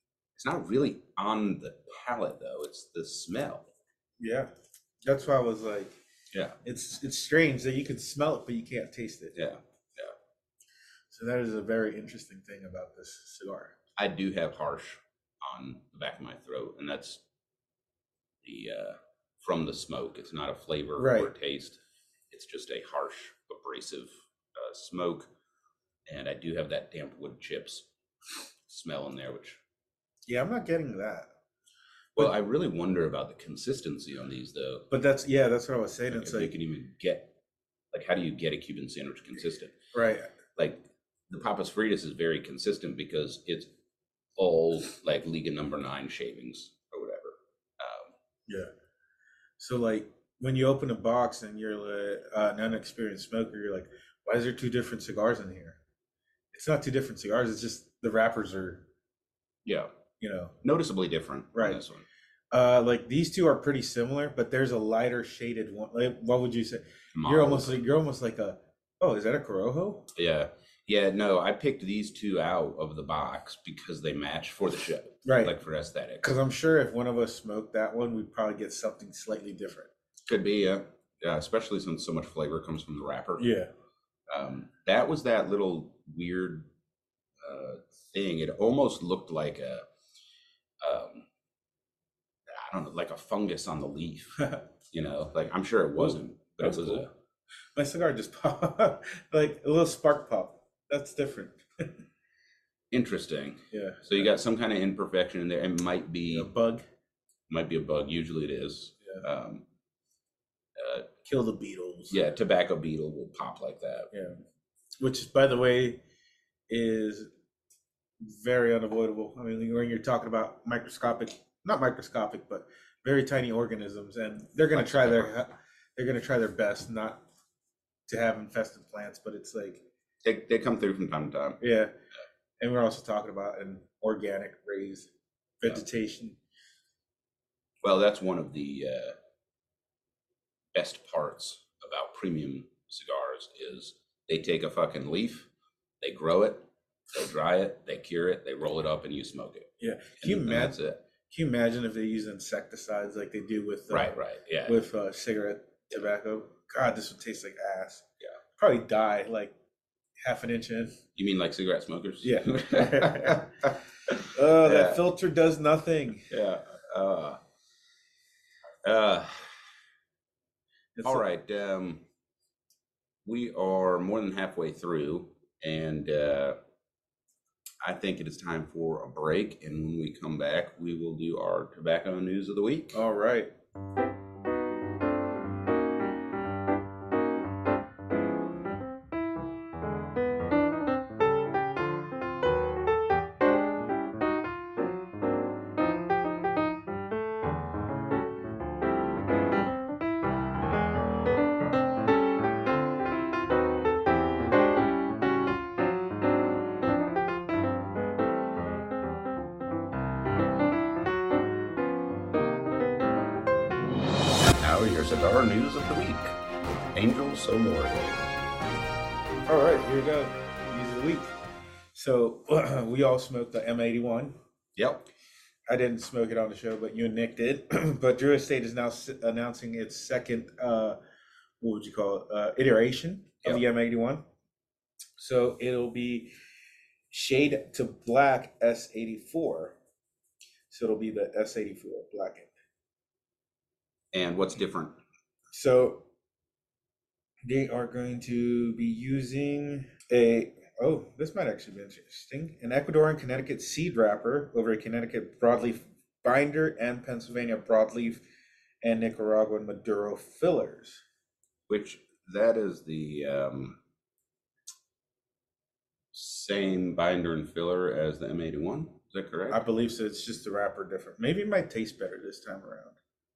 on the palate though. It's the smell. Yeah, that's why I was like, yeah, it's strange that you can smell it but you can't taste it. Yeah. So that is a very interesting thing about this cigar. I do have harsh on the back of my throat, and that's the from the smoke. It's not a flavor or a taste. It's just a harsh, abrasive smoke, and I do have that damp wood chips smell in there, which I'm not getting that. Well, I really wonder about the consistency on these though. But that's what I was saying. Like, it's like you can even get, like, how do you get a Cuban sandwich consistent? Right. Like the Papas Fritas is very consistent because it's old, like Liga number 9 shavings or whatever. Yeah. So like when you open a box and you're an unexperienced smoker, you're like, why is there two different cigars in here? It's not two different cigars. It's just the wrappers are, Yeah, noticeably different. Right. On this one. Like these two are pretty similar, but there's a lighter shaded one. Like, what would you say? Mauve. You're almost like a. Oh, is that a Corojo? Yeah. No, I picked these two out of the box because they match for the show, right? Like for aesthetics. Because I'm sure if one of us smoked that one, we'd probably get something slightly different. Could be, yeah. Especially since so much flavor comes from the wrapper. Yeah. That was that little weird thing. It almost looked like a. I don't know, like a fungus on the leaf, like I'm sure it wasn't, but it was cool. My cigar just popped, like a little spark pop. That's different. Interesting. Yeah. So you got some kind of imperfection in there. It might be a bug. Might be a bug. Usually it is. Yeah. Kill the beetles. Yeah, tobacco beetle will pop like that. Yeah. Which, by the way, is very unavoidable. I mean, when you're talking about not microscopic, but very tiny organisms, and they're going to try their best not to have infested plants, but it's like they come through from time to time. Yeah. And we're also talking about an organic raised vegetation. Yeah. Well, that's one of the best parts about premium cigars is they take a fucking leaf, they grow it, they dry it, they cure it, they roll it up, and you smoke it. Yeah. That's it. Can you imagine if they use insecticides like they do with right, yeah, with cigarette tobacco? God, this would taste like ass. Yeah, probably die like half an inch in. You mean like cigarette smokers? Yeah. That filter does nothing. Yeah. All right. We are more than halfway through, and I think it is time for a break, and when we come back, we will do our tobacco news of the week. All right. Cigar news of the week. Angel Solorio. All right, here we go. News of the week. So we all smoked the M81. Yep. I didn't smoke it on the show, but you and Nick did. But Drew Estate is now announcing its second, what would you call it, iteration of the M81. So it'll be shade to black S84. So it'll be the S84 blackened. And what's different? So they are going to be using this might actually be interesting, an Ecuadorian Connecticut seed wrapper over a Connecticut broadleaf binder and Pennsylvania broadleaf and Nicaraguan Maduro fillers. Which that is the same binder and filler as the M81. Is that correct? I believe so. It's just the wrapper different. Maybe it might taste better this time around.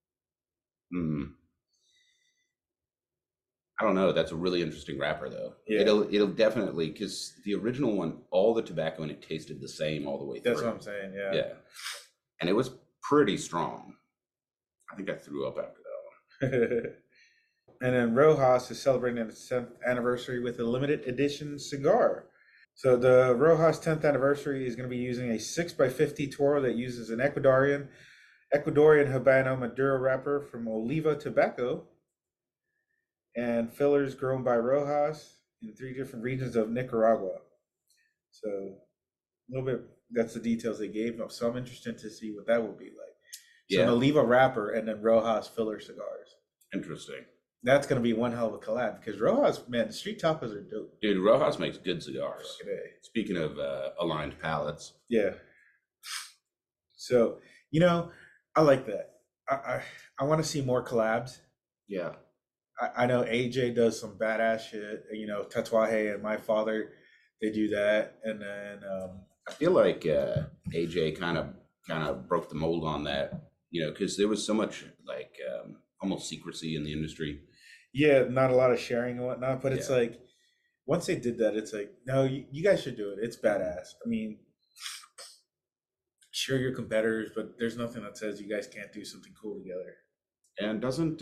I don't know. That's a really interesting wrapper, though. Yeah. It'll definitely, because the original one, all the tobacco in it tasted the same all the way through. That's what I'm saying. Yeah. Yeah, and it was pretty strong. I think I threw up after that one. And then Rojas is celebrating its 10th anniversary with a limited edition cigar. So the Rojas 10th anniversary is going to be using a 6x50 Toro that uses an Ecuadorian Habano Maduro wrapper from Oliva Tobacco and fillers grown by Rojas in 3 different regions of Nicaragua. So a little bit, that's the details they gave. So I'm interested to see what that will be like. So an Oliva wrapper and then Rojas filler cigars. Interesting. That's going to be one hell of a collab because Rojas, man, the street tapas are dope. Dude, Rojas makes good cigars. Speaking of aligned palates. Yeah. So, I like that. I want to see more collabs. Yeah. I know AJ does some badass shit. Tatuaje and My Father, they do that. And then I feel like AJ kind of broke the mold on that, because there was so much like almost secrecy in the industry. Yeah, not a lot of sharing and whatnot, but it's Yeah, like once they did that, it's like, no, you guys should do it. It's badass. I mean, sure, you're competitors, but there's nothing that says you guys can't do something cool together. and doesn't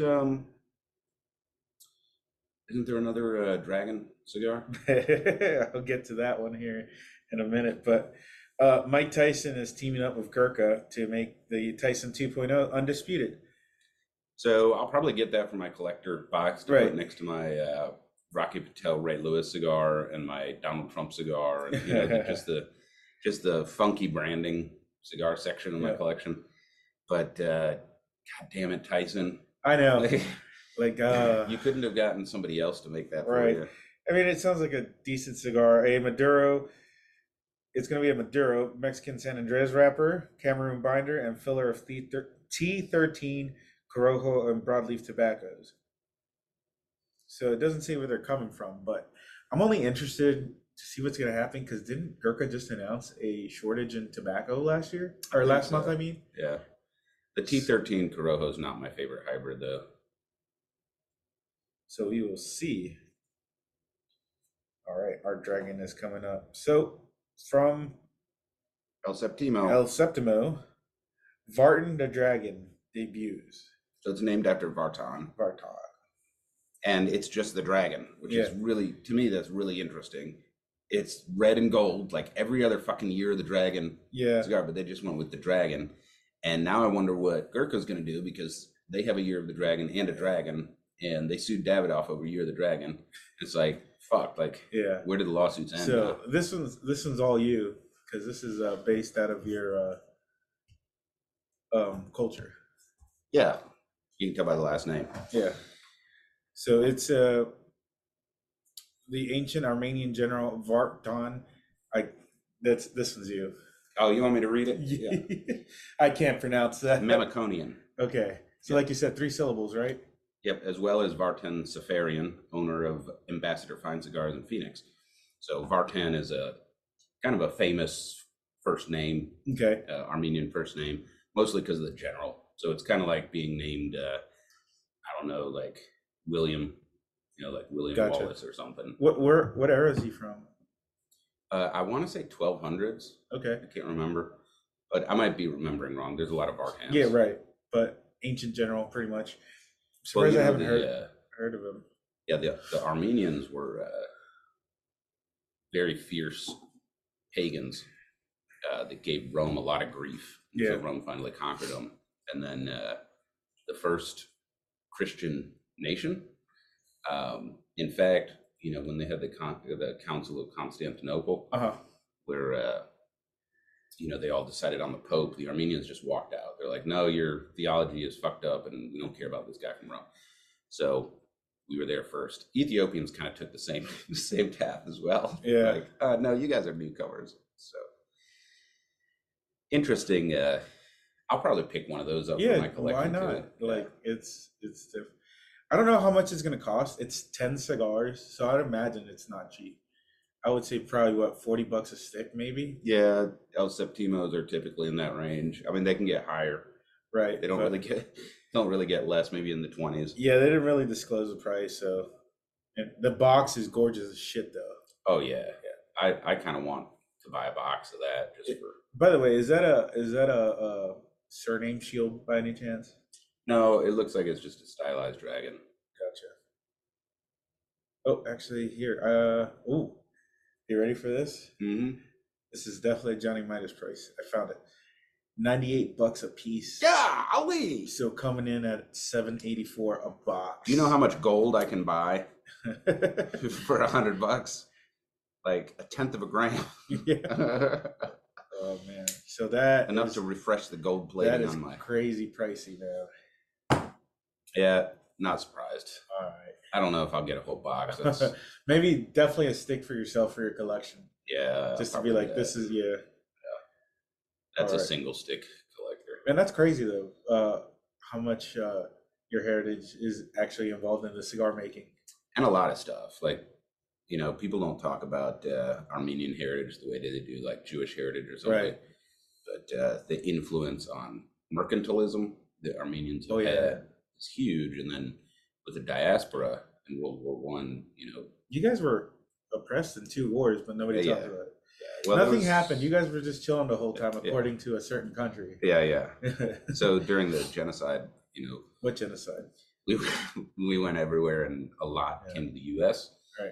isn't there another Dragon cigar? I'll get to that one here in a minute, but Mike Tyson is teaming up with Gurkha to make the Tyson 2.0 undisputed. So I'll probably get that for my collector box to Right. put next to my Rocky Patel Ray Lewis cigar and my Donald Trump cigar, and just the funky branding cigar section of my Yeah. collection. But God damn it, Tyson! I know. Like, you couldn't have gotten somebody else to make that for Right. you. I mean, it sounds like a decent cigar. A Maduro. It's going to be a Maduro Mexican San Andres wrapper, Cameroon binder, and filler of T13 Corojo and broadleaf tobaccos. So it doesn't say where they're coming from, but I'm only interested to see what's going to happen because didn't Gurkha just announce a shortage in tobacco last year or last month? I mean, Yeah. The T13 Corojo is not my favorite hybrid, though. So we will see. All right, our dragon is coming up. So from El Septimo. El Septimo, Vartan the Dragon debuts. So it's named after Vartan. Vartan. And it's just the dragon, which is really, to me, that's really interesting. It's red and gold, like every other fucking year of the dragon cigar, but they just went with the dragon. And now I wonder what Gurkha's going to do because they have a year of the dragon and a dragon, and they sued Davidoff over Year of the Dragon. It's like, fuck, like, where did the lawsuits end? So this one's all you because this is based out of your culture. Yeah, you can tell by the last name. Yeah. So it's the ancient Armenian general Vartan. This one's you. Oh, you want me to read it? Yeah. I can't pronounce that. Memiconian. Okay. So like you said, 3 syllables, right? Yep, as well as Vartan Safarian, owner of Ambassador Fine Cigars in Phoenix. So Vartan is a kind of a famous first name, Armenian first name, mostly because of the general. So it's kind of like being named, I don't know, like William, like William Wallace or something. What era is he from? I want to say 1200s. Okay. I can't remember, but I might be remembering wrong. There's a lot of Vartans. Yeah, right. But ancient general, pretty much. Surprised I haven't heard of him. Yeah, the Armenians were very fierce pagans that gave Rome a lot of grief. So Rome finally conquered them. And then the first Christian nation, in fact, when they had the Council of Constantinople, where they all decided on the Pope, the Armenians just walked out. They're like, no, your theology is fucked up and we don't care about this guy from Rome. So we were there first. Ethiopians kind of took the same path as well. Yeah. Like, no, you guys are newcomers. So interesting. I'll probably pick one of those up for my collection. Why not? Too. Like it's different. I don't know how much it's going to cost. It's 10 cigars, so I'd imagine it's not cheap. I would say probably $40 a stick, maybe. Yeah, El Septimos are typically in that range. I mean, they can get higher. Right. They don't really get less, maybe in the 20s. Yeah, they didn't really disclose the price, so and the box is gorgeous as shit, though. Oh yeah. I kind of want to buy a box of that just for. By the way, is that a surname shield by any chance? No, it looks like it's just a stylized dragon. Gotcha. Oh, actually, here. You ready for this? Mm-hmm. This is definitely Johnny Midas price. I found it. $98 a piece. Golly! So coming in at $7.84 a box. Do you know how much gold I can buy for $100? Like 1/10 of a gram. Yeah. Oh man. So that enough to refresh the gold plating on my crazy pricey now. Yeah, not surprised. All right. I don't know if I'll get a whole box. Maybe definitely a stick for yourself for your collection. Yeah. Just to be like, this is That's a single stick collector. And that's crazy though. How much your heritage is actually involved in the cigar making. And a lot of stuff. Like people don't talk about Armenian heritage the way they do like Jewish heritage or something. Right. But the influence on mercantilism that Armenians have had is huge. And then with the diaspora in World War One, you guys were oppressed in 2 wars, but nobody talked about it. Well, nothing happened. You guys were just chilling the whole time, according to a certain country. Yeah. So during the genocide, what genocide? We went everywhere, and a lot came to the U.S. Right.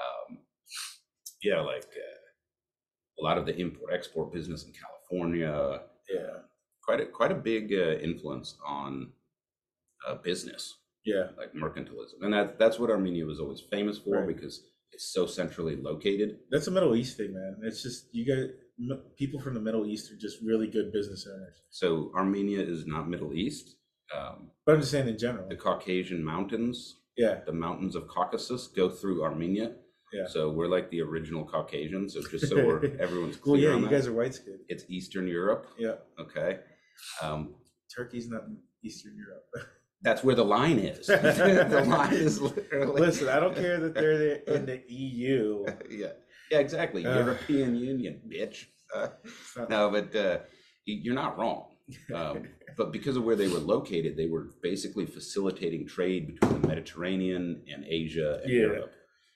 Like a lot of the import-export business in California. Yeah. Quite a big influence on business. Yeah. Like mercantilism, and that's what Armenia was always famous for, because it's so centrally located. That's a Middle East thing, man. It's just people from the Middle East are just really good business owners. So Armenia is not Middle East. But I'm just saying in general. The Caucasian mountains, the mountains of Caucasus go through Armenia. Yeah. So we're like the original Caucasians. So just so everyone's clear on you guys are white skinned. It's Eastern Europe. Yeah. Okay. Turkey's not Eastern Europe. That's where the line is. The line is literally. Listen, I don't care that they're in the EU. Yeah, exactly. European Union, bitch. No, but you're not wrong. But because of where they were located, they were basically facilitating trade between the Mediterranean and Asia and Europe.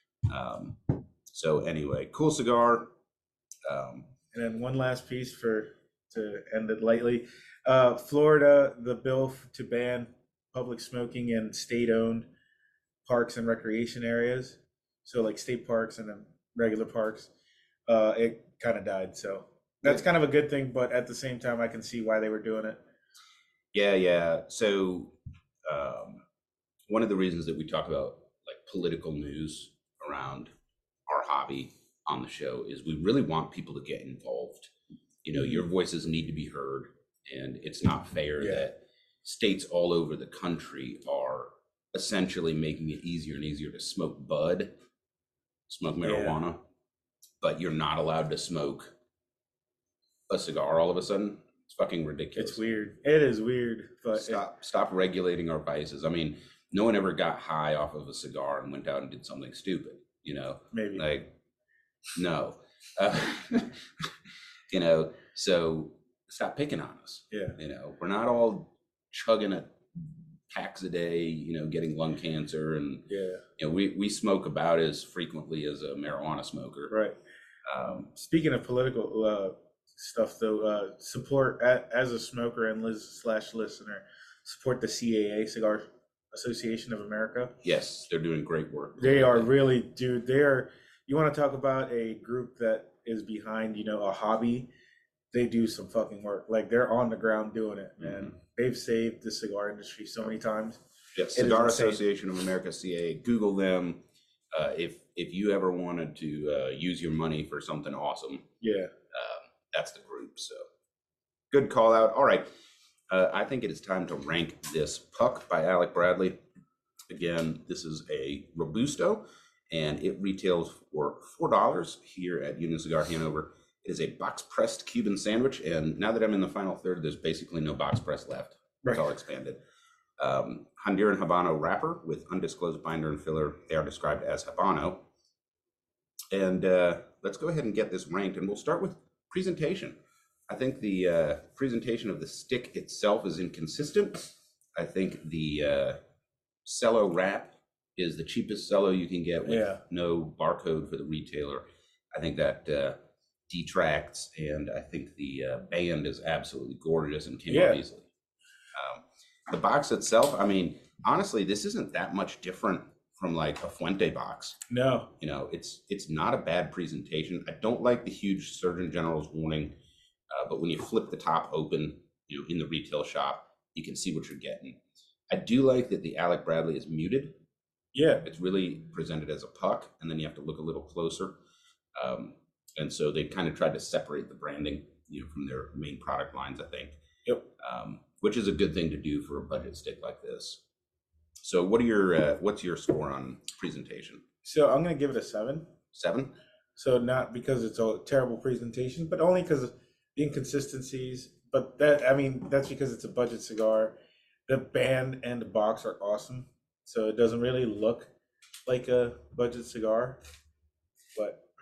So anyway, cool cigar. And then one last piece to end it lightly. Florida, the bill to ban public smoking in state-owned parks and recreation areas, so like state parks and then regular parks, it kind of died. So that's kind of a good thing, but at the same time, I can see why they were doing it. Yeah. So one of the reasons that we talk about like political news around our hobby on the show is we really want people to get involved. Your voices need to be heard, and it's not fair that states all over the country are essentially making it easier and easier to smoke marijuana, but you're not allowed to smoke a cigar all of a sudden. It's fucking ridiculous. It's weird. It is weird. But stop regulating our vices. I mean, no one ever got high off of a cigar and went out and did something stupid, Maybe. Like, no. So stop picking on us. Yeah. We're not all chugging at packs a day, getting lung cancer, and we smoke about as frequently as a marijuana smoker. Right. Speaking of political stuff, though, support as a smoker and listener, support the CAA, Cigar Association of America. Yes, they're doing great work. They are really, dude. You want to talk about a group that is behind, a hobby. They do some fucking work. Like, they're on the ground doing it, man. Mm-hmm. They've saved the cigar industry so many times. Yes, Cigar Association of America, CAA. Google them. If you ever wanted to use your money for something awesome, that's the group. So good call out. All right, I think it is time to rank this Puck by Alec Bradley. Again, this is a Robusto, and it retails for $4 here at Union Cigar Hanover. It is a box-pressed Cuban sandwich, and now that I'm in the final third, there's basically no box press left. It's all expanded. Honduran Habano wrapper with undisclosed binder and filler. They are described as Habano. And let's go ahead and get this ranked, and we'll start with presentation. I think the presentation of the stick itself is inconsistent. I think the cello wrap is the cheapest cello you can get with no barcode for the retailer. I think that detracts, and I think the band is absolutely gorgeous and came out easily. The box itself, I mean, honestly, this isn't that much different from like a Fuente box. No. It's not a bad presentation. I don't like the huge Surgeon General's warning, but when you flip the top open, in the retail shop, you can see what you're getting. I do like that the Alec Bradley is muted. Yeah. It's really presented as a puck, and then you have to look a little closer. And so they kind of tried to separate the branding, from their main product lines, I think. Yep. Which is a good thing to do for a budget stick like this. So what's your score on presentation? So I'm going to give it a 7. 7? So not because it's a terrible presentation, but only because of the inconsistencies. But that's because it's a budget cigar. The band and the box are awesome. So it doesn't really look like a budget cigar.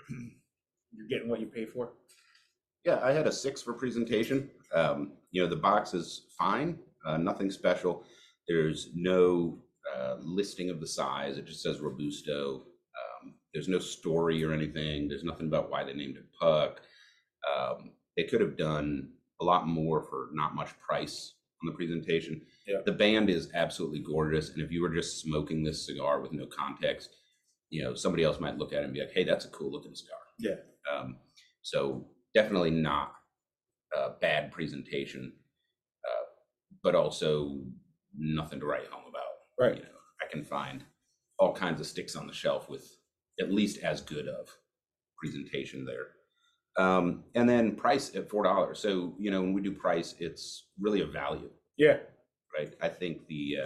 you're getting what you pay for. Yeah, I had a 6 for presentation. The box is fine, nothing special. There's no listing of the size. It just says Robusto. There's no story or anything. There's nothing about why they named it Puck. They could have done a lot more for not much price on the presentation. Yeah. The band is absolutely gorgeous, and if you were just smoking this cigar with no context, somebody else might look at it and be like, "Hey, that's a cool looking cigar." Yeah. So definitely not a bad presentation, but also nothing to write home about. Right. I can find all kinds of sticks on the shelf with at least as good of presentation there. And then price at $4. So, when we do price, it's really a value. Yeah. Right. I think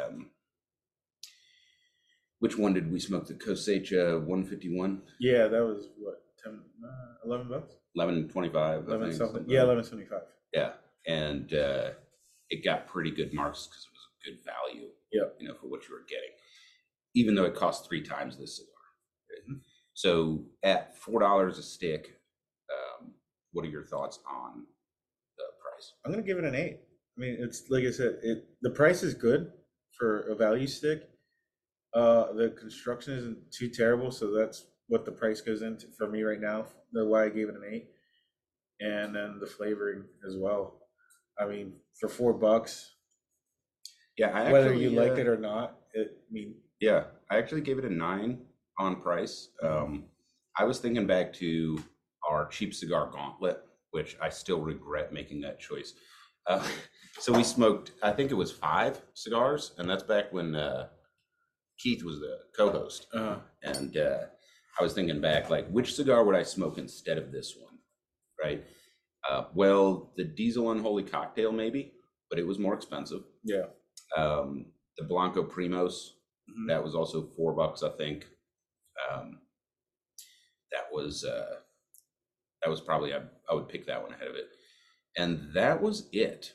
which one did we smoke? The Cosecha 151? Yeah, that was what, 10, $11? $11.25. 11 something. Yeah, $11.75. Yeah. And it got pretty good marks because it was a good value. Yeah. For what you were getting, even though it cost 3 times this cigar. Right? So at $4 a stick, what are your thoughts on the price? I'm gonna give it an 8. I mean, it's like I said, the price is good for a value stick. The construction isn't too terrible, so that's what the price goes into for me right now. That's why I gave it an 8. And then the flavoring as well. I mean, for $4, yeah, whether you liked it or not, yeah, I actually gave it a 9 on price. I was thinking back to our cheap cigar gauntlet, which I still regret making that choice. So we smoked, I think it was 5 cigars, and that's back when Keith was the co-host. And I was thinking back, like, which cigar would I smoke instead of this one, right? Well, the Diesel Unholy Cocktail maybe, but it was more expensive. Yeah. The Blanco Primos, that was also $4, I think. That was probably, I would pick that one ahead of it. And that was it.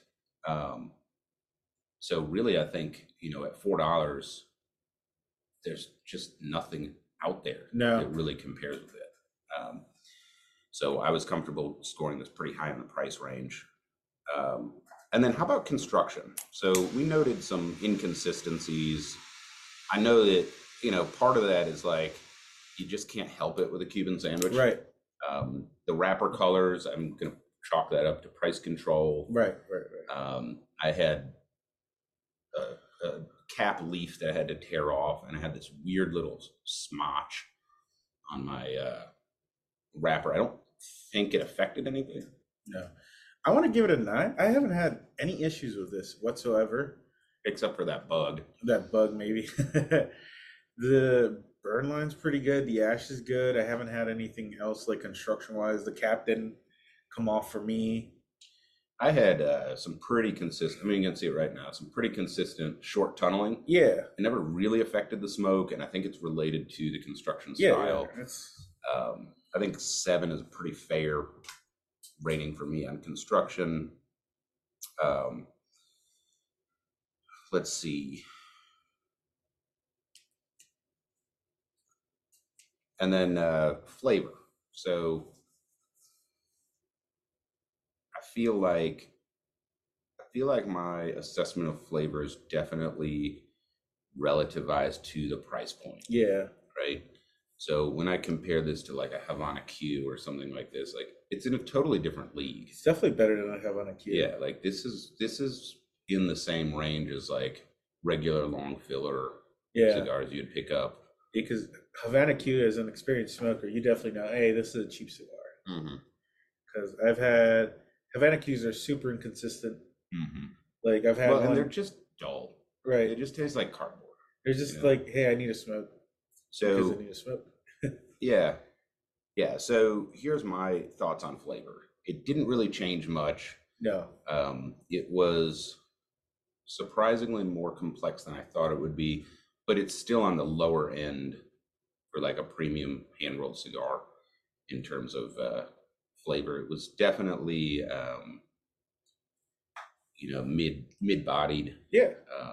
So really, I think, at $4, there's just nothing out there that really compares with it. So I was comfortable scoring this pretty high in the price range. And then how about construction? So we noted some inconsistencies. I know that, part of that is like, you just can't help it with a Cuban sandwich. Right. The wrapper colors, I'm going to chalk that up to price control. Right. I had a cap leaf that I had to tear off, and I had this weird little smotch on my wrapper. I don't think it affected anything. No. I want to give it a 9. I haven't had any issues with this whatsoever. Except for that bug. That bug, maybe. The burn line's pretty good. The ash is good. I haven't had anything else, like construction-wise. The cap didn't come off for me. I had some pretty consistent, you can see it right now, some pretty consistent short tunneling. Yeah. It never really affected the smoke, and I think it's related to the construction style. Yeah. I think 7 is a pretty fair rating for me on construction. Let's see. And then flavor. So I feel like my assessment of flavor is definitely relativized to the price point. Yeah. Right. So when I compare this to like a Havana Q or something like this, like it's in a totally different league. It's definitely better than a Havana Q. Yeah, like this is in the same range as like regular long filler cigars you'd pick up. Because Havana Q, as an experienced smoker, you definitely know, hey, this is a cheap cigar. Because I've had Havana Qs are super inconsistent. Like I've had and they're just dull. Right. They just taste like cardboard. They're just like, hey, I need a smoke. So I need a smoke. Yeah. So here's my thoughts on flavor. It didn't really change much. No. It was surprisingly more complex than I thought it would be, but it's still on the lower end for like a premium hand-rolled cigar in terms of flavor. It was definitely mid-bodied. Yeah.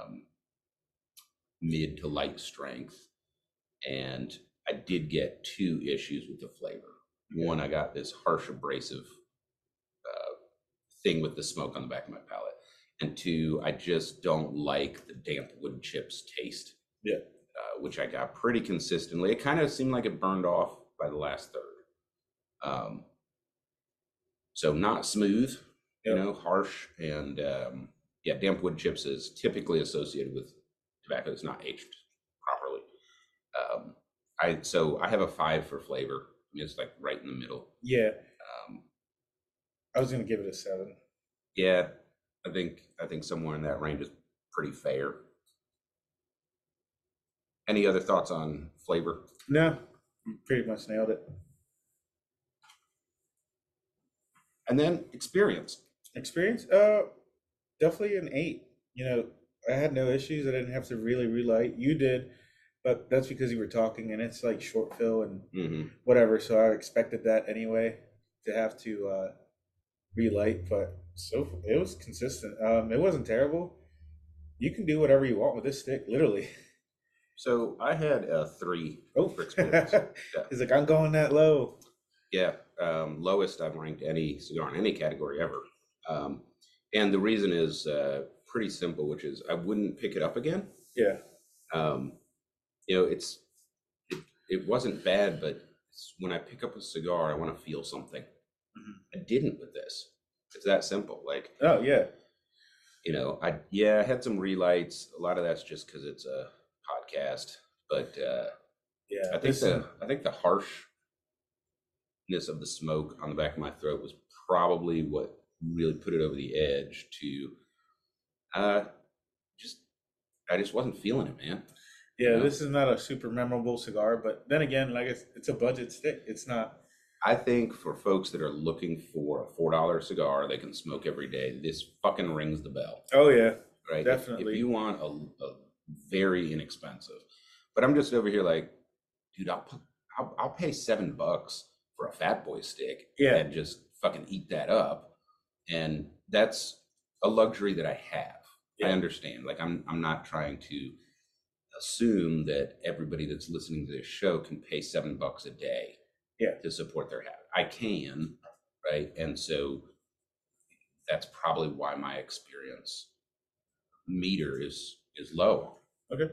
Mid to light strength. And I did get 2 issues with the flavor. One, I got this harsh abrasive thing with the smoke on the back of my palate. And two, I just don't like the damp wood chips taste. Yeah. Which I got pretty consistently. It kind of seemed like it burned off by the last third. So not smooth, harsh. And damp wood chips is typically associated with tobacco that's not aged properly. I have a 5 for flavor. It's like right in the middle. Yeah. I was gonna give it a 7. Yeah, I think somewhere in that range is pretty fair. Any other thoughts on flavor? No, pretty much nailed it. And then experience. Experience? Definitely an 8. I had no issues. I didn't have to really relight. You did, but that's because you were talking, and it's like short fill and whatever. So I expected that anyway, to have to relight. But so it was consistent. It wasn't terrible. You can do whatever you want with this stick, literally. So I had a 3 for experience. Yeah. He's like, I'm going that low. Yeah, lowest I've ranked any cigar in any category ever. And the reason is pretty simple, which is I wouldn't pick it up again. Yeah. It wasn't bad, but when I pick up a cigar, I want to feel something. I didn't with this. It's that simple. Like, oh yeah. I had some relights. A lot of that's just because it's a podcast, but yeah, I think the harshness of the smoke on the back of my throat was probably what really put it over the edge to I just wasn't feeling it, man. Yeah, this is not a super memorable cigar, but then again, like it's a budget stick. It's not. I think for folks that are looking for a $4 cigar they can smoke every day, this fucking rings the bell. Oh yeah, right. Definitely. If you want a very inexpensive, but I'm just over here like, dude, I'll pay $7 for a Fat Boy stick, and just fucking eat that up, and that's a luxury that I have. I understand. Like I'm not trying to assume that everybody that's listening to this show can pay $7 a day to support their habit. I can, right? And so that's probably why my experience meter is low. Okay.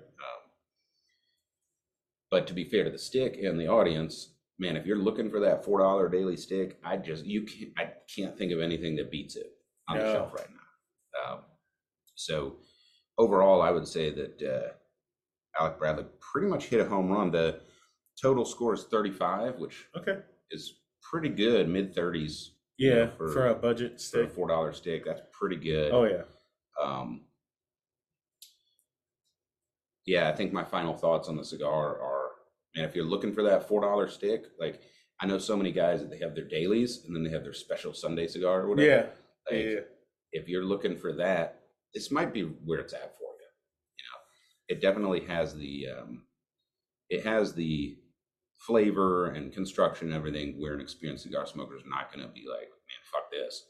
But to be fair to the stick and the audience, man, if you're looking for that $4 daily stick, I can't think of anything that beats it on the shelf right now. So overall, I would say that Alec Bradley pretty much hit a home run. The total score is 35, which is pretty good, mid-30s. Yeah, for a budget stick. For a $4 stick, that's pretty good. Oh, yeah. Yeah, I think my final thoughts on the cigar are, man, if you're looking for that $4 stick, like I know so many guys that they have their dailies and then they have their special Sunday cigar or whatever. Yeah. Like, if you're looking for that, this might be where it's at for you. It definitely has the flavor and construction and everything where an experienced cigar smoker is not going to be like, man, fuck this,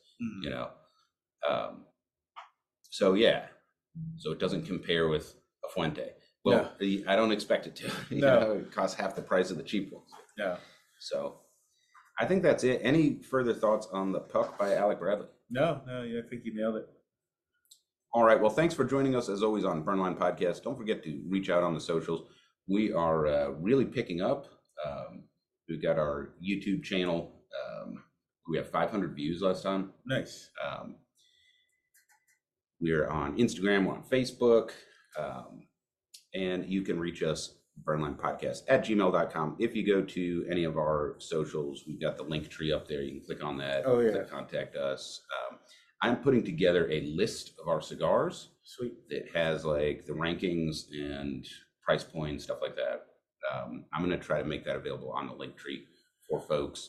So it doesn't compare with a Fuente. Well, I don't expect it to. It costs half the price of the cheap ones. Yeah. So I think that's it. Any further thoughts on The Puck by Alec Bradley? No, I think you nailed it. All right. Well, thanks for joining us as always on Burnline Podcast. Don't forget to reach out on the socials. We are really picking up. We've got our YouTube channel. We have 500 views last time. Nice. We're on Instagram. We're on Facebook. And you can reach us, burnlinepodcast@gmail.com. If you go to any of our socials, we've got the link tree up there. You can click on that. To contact us. I'm putting together a list of our cigars. Sweet. That has like the rankings and price points, stuff like that. I'm going to try to make that available on the link tree for folks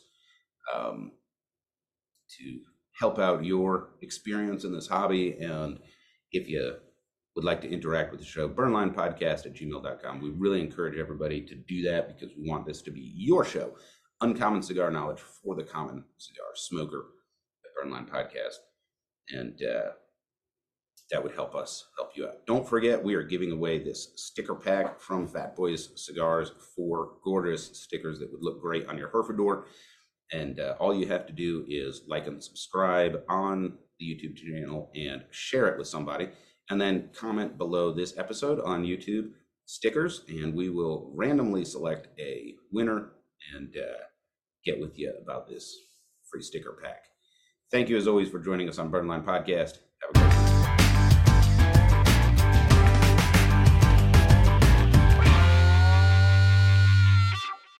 to help out your experience in this hobby. And if you would like to interact with the show, burnlinepodcast@gmail.com. We really encourage everybody to do that because we want this to be your show. Uncommon cigar knowledge for the common cigar smoker at Burnline Podcast. And that would help us help you out. Don't forget, we are giving away this sticker pack from Fat Boys Cigars, 4 gorgeous stickers that would look great on your Herford door. And all you have to do is like and subscribe on the YouTube channel and share it with somebody. And then comment below this episode on YouTube stickers, and we will randomly select a winner and get with you about this free sticker pack. Thank you as always for joining us on Burn Line Podcast. Have a great day.